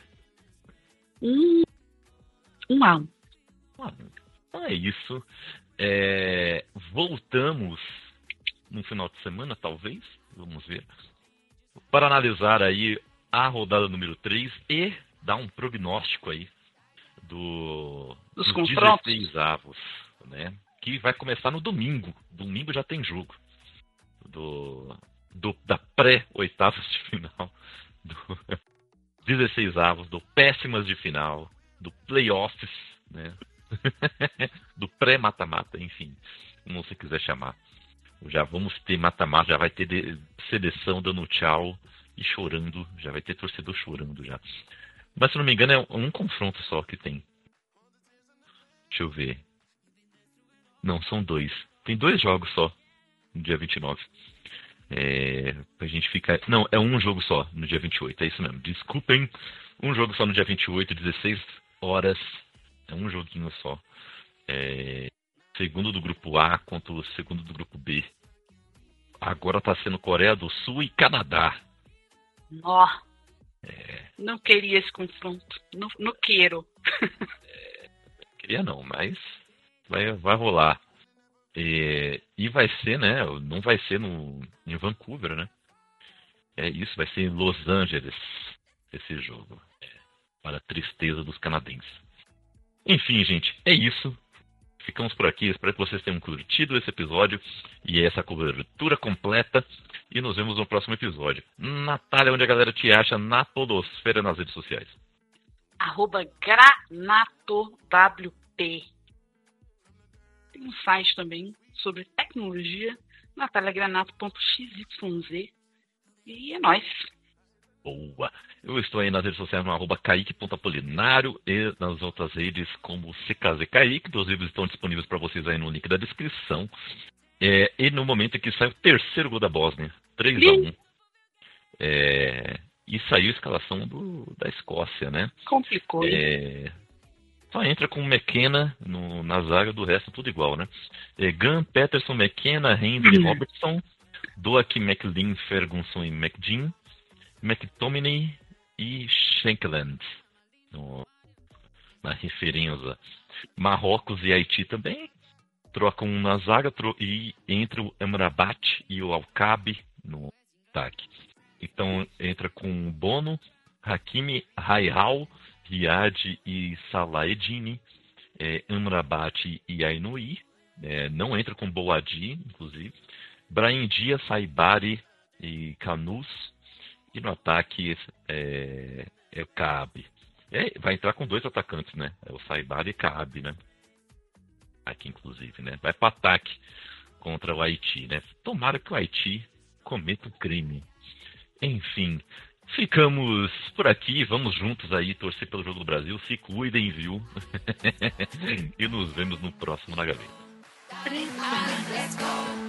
um a um. Ah, então é isso. É, voltamos no final de semana, talvez. Vamos ver. Para analisar aí a rodada número três e dar um prognóstico aí do, Dos dos confrontos. dezesseis avos, né? Que vai começar no domingo. Domingo já tem jogo. Do, do, da pré-oitavas de final. Do dezesseis avos, do péssimas de final, do playoffs, né? Do pré-mata-mata, enfim, como você quiser chamar. Já vamos ter mata-mata, já vai ter de, seleção dando tchau e chorando, já vai ter torcedor chorando já. Mas se não me engano é um, um confronto só que tem. Deixa eu ver. Não, são dois. Tem dois jogos só no dia vinte e nove. É, pra gente ficar... Não, é um jogo só no dia vinte e oito, é isso mesmo. Desculpem, um jogo só no dia vinte e oito, dezesseis horas. É um joguinho só. É, segundo do grupo A contra o segundo do grupo B. Agora tá sendo Coreia do Sul e Canadá. Nó. É, Não queria esse confronto. Não, não quero. queria não, mas vai, vai rolar. É, e vai ser, né? Não vai ser no, em Vancouver, né? É isso, vai ser em Los Angeles esse jogo. É, para a tristeza dos canadenses. Enfim, gente, é isso. Ficamos por aqui. Espero que vocês tenham curtido esse episódio e essa cobertura completa. E nos vemos no próximo episódio. Natália, onde a galera te acha na podosfera nas redes sociais? Arroba GranatoWP. Tem um site também sobre tecnologia, nataliagranato ponto x y z. E é nóis. Boa! Eu estou aí nas redes sociais no arroba kaique ponto apolinário e nas outras redes como C K Z Kaique. Os livros estão disponíveis para vocês aí no link da descrição. É, e no momento em que sai o terceiro gol da Bósnia, três a um. É, e saiu a escalação do, da Escócia, né? Complicou. hein? É, só entra com McKenna no, na zaga, do resto tudo igual, né? É, Gunn, Peterson, McKenna, Henry, Uhum. Robertson, Doak, McLean, Ferguson e McGinn, McTominay e Shankland no, na referência. Marrocos e Haiti também trocam um na zaga tro e entre o Amrabat e o Alcabi no ataque. Então entra com Bono, Hakimi, Hayhal, Riad e Salahedine, é, Amrabat e Ainui. É, não entra com Boadi, inclusive. Brahim Dias, Saibari e Canus. E no ataque é, é o Kaabe. É, vai entrar com dois atacantes, né? É o Saibari e Kaabe, né? Aqui, inclusive, né? Vai para ataque contra o Haiti, né? Tomara que o Haiti cometa um crime. Enfim, ficamos por aqui. Vamos juntos aí torcer pelo jogo do Brasil. Se cuidem, viu? E nos vemos no próximo Na Gaveta. Let's go.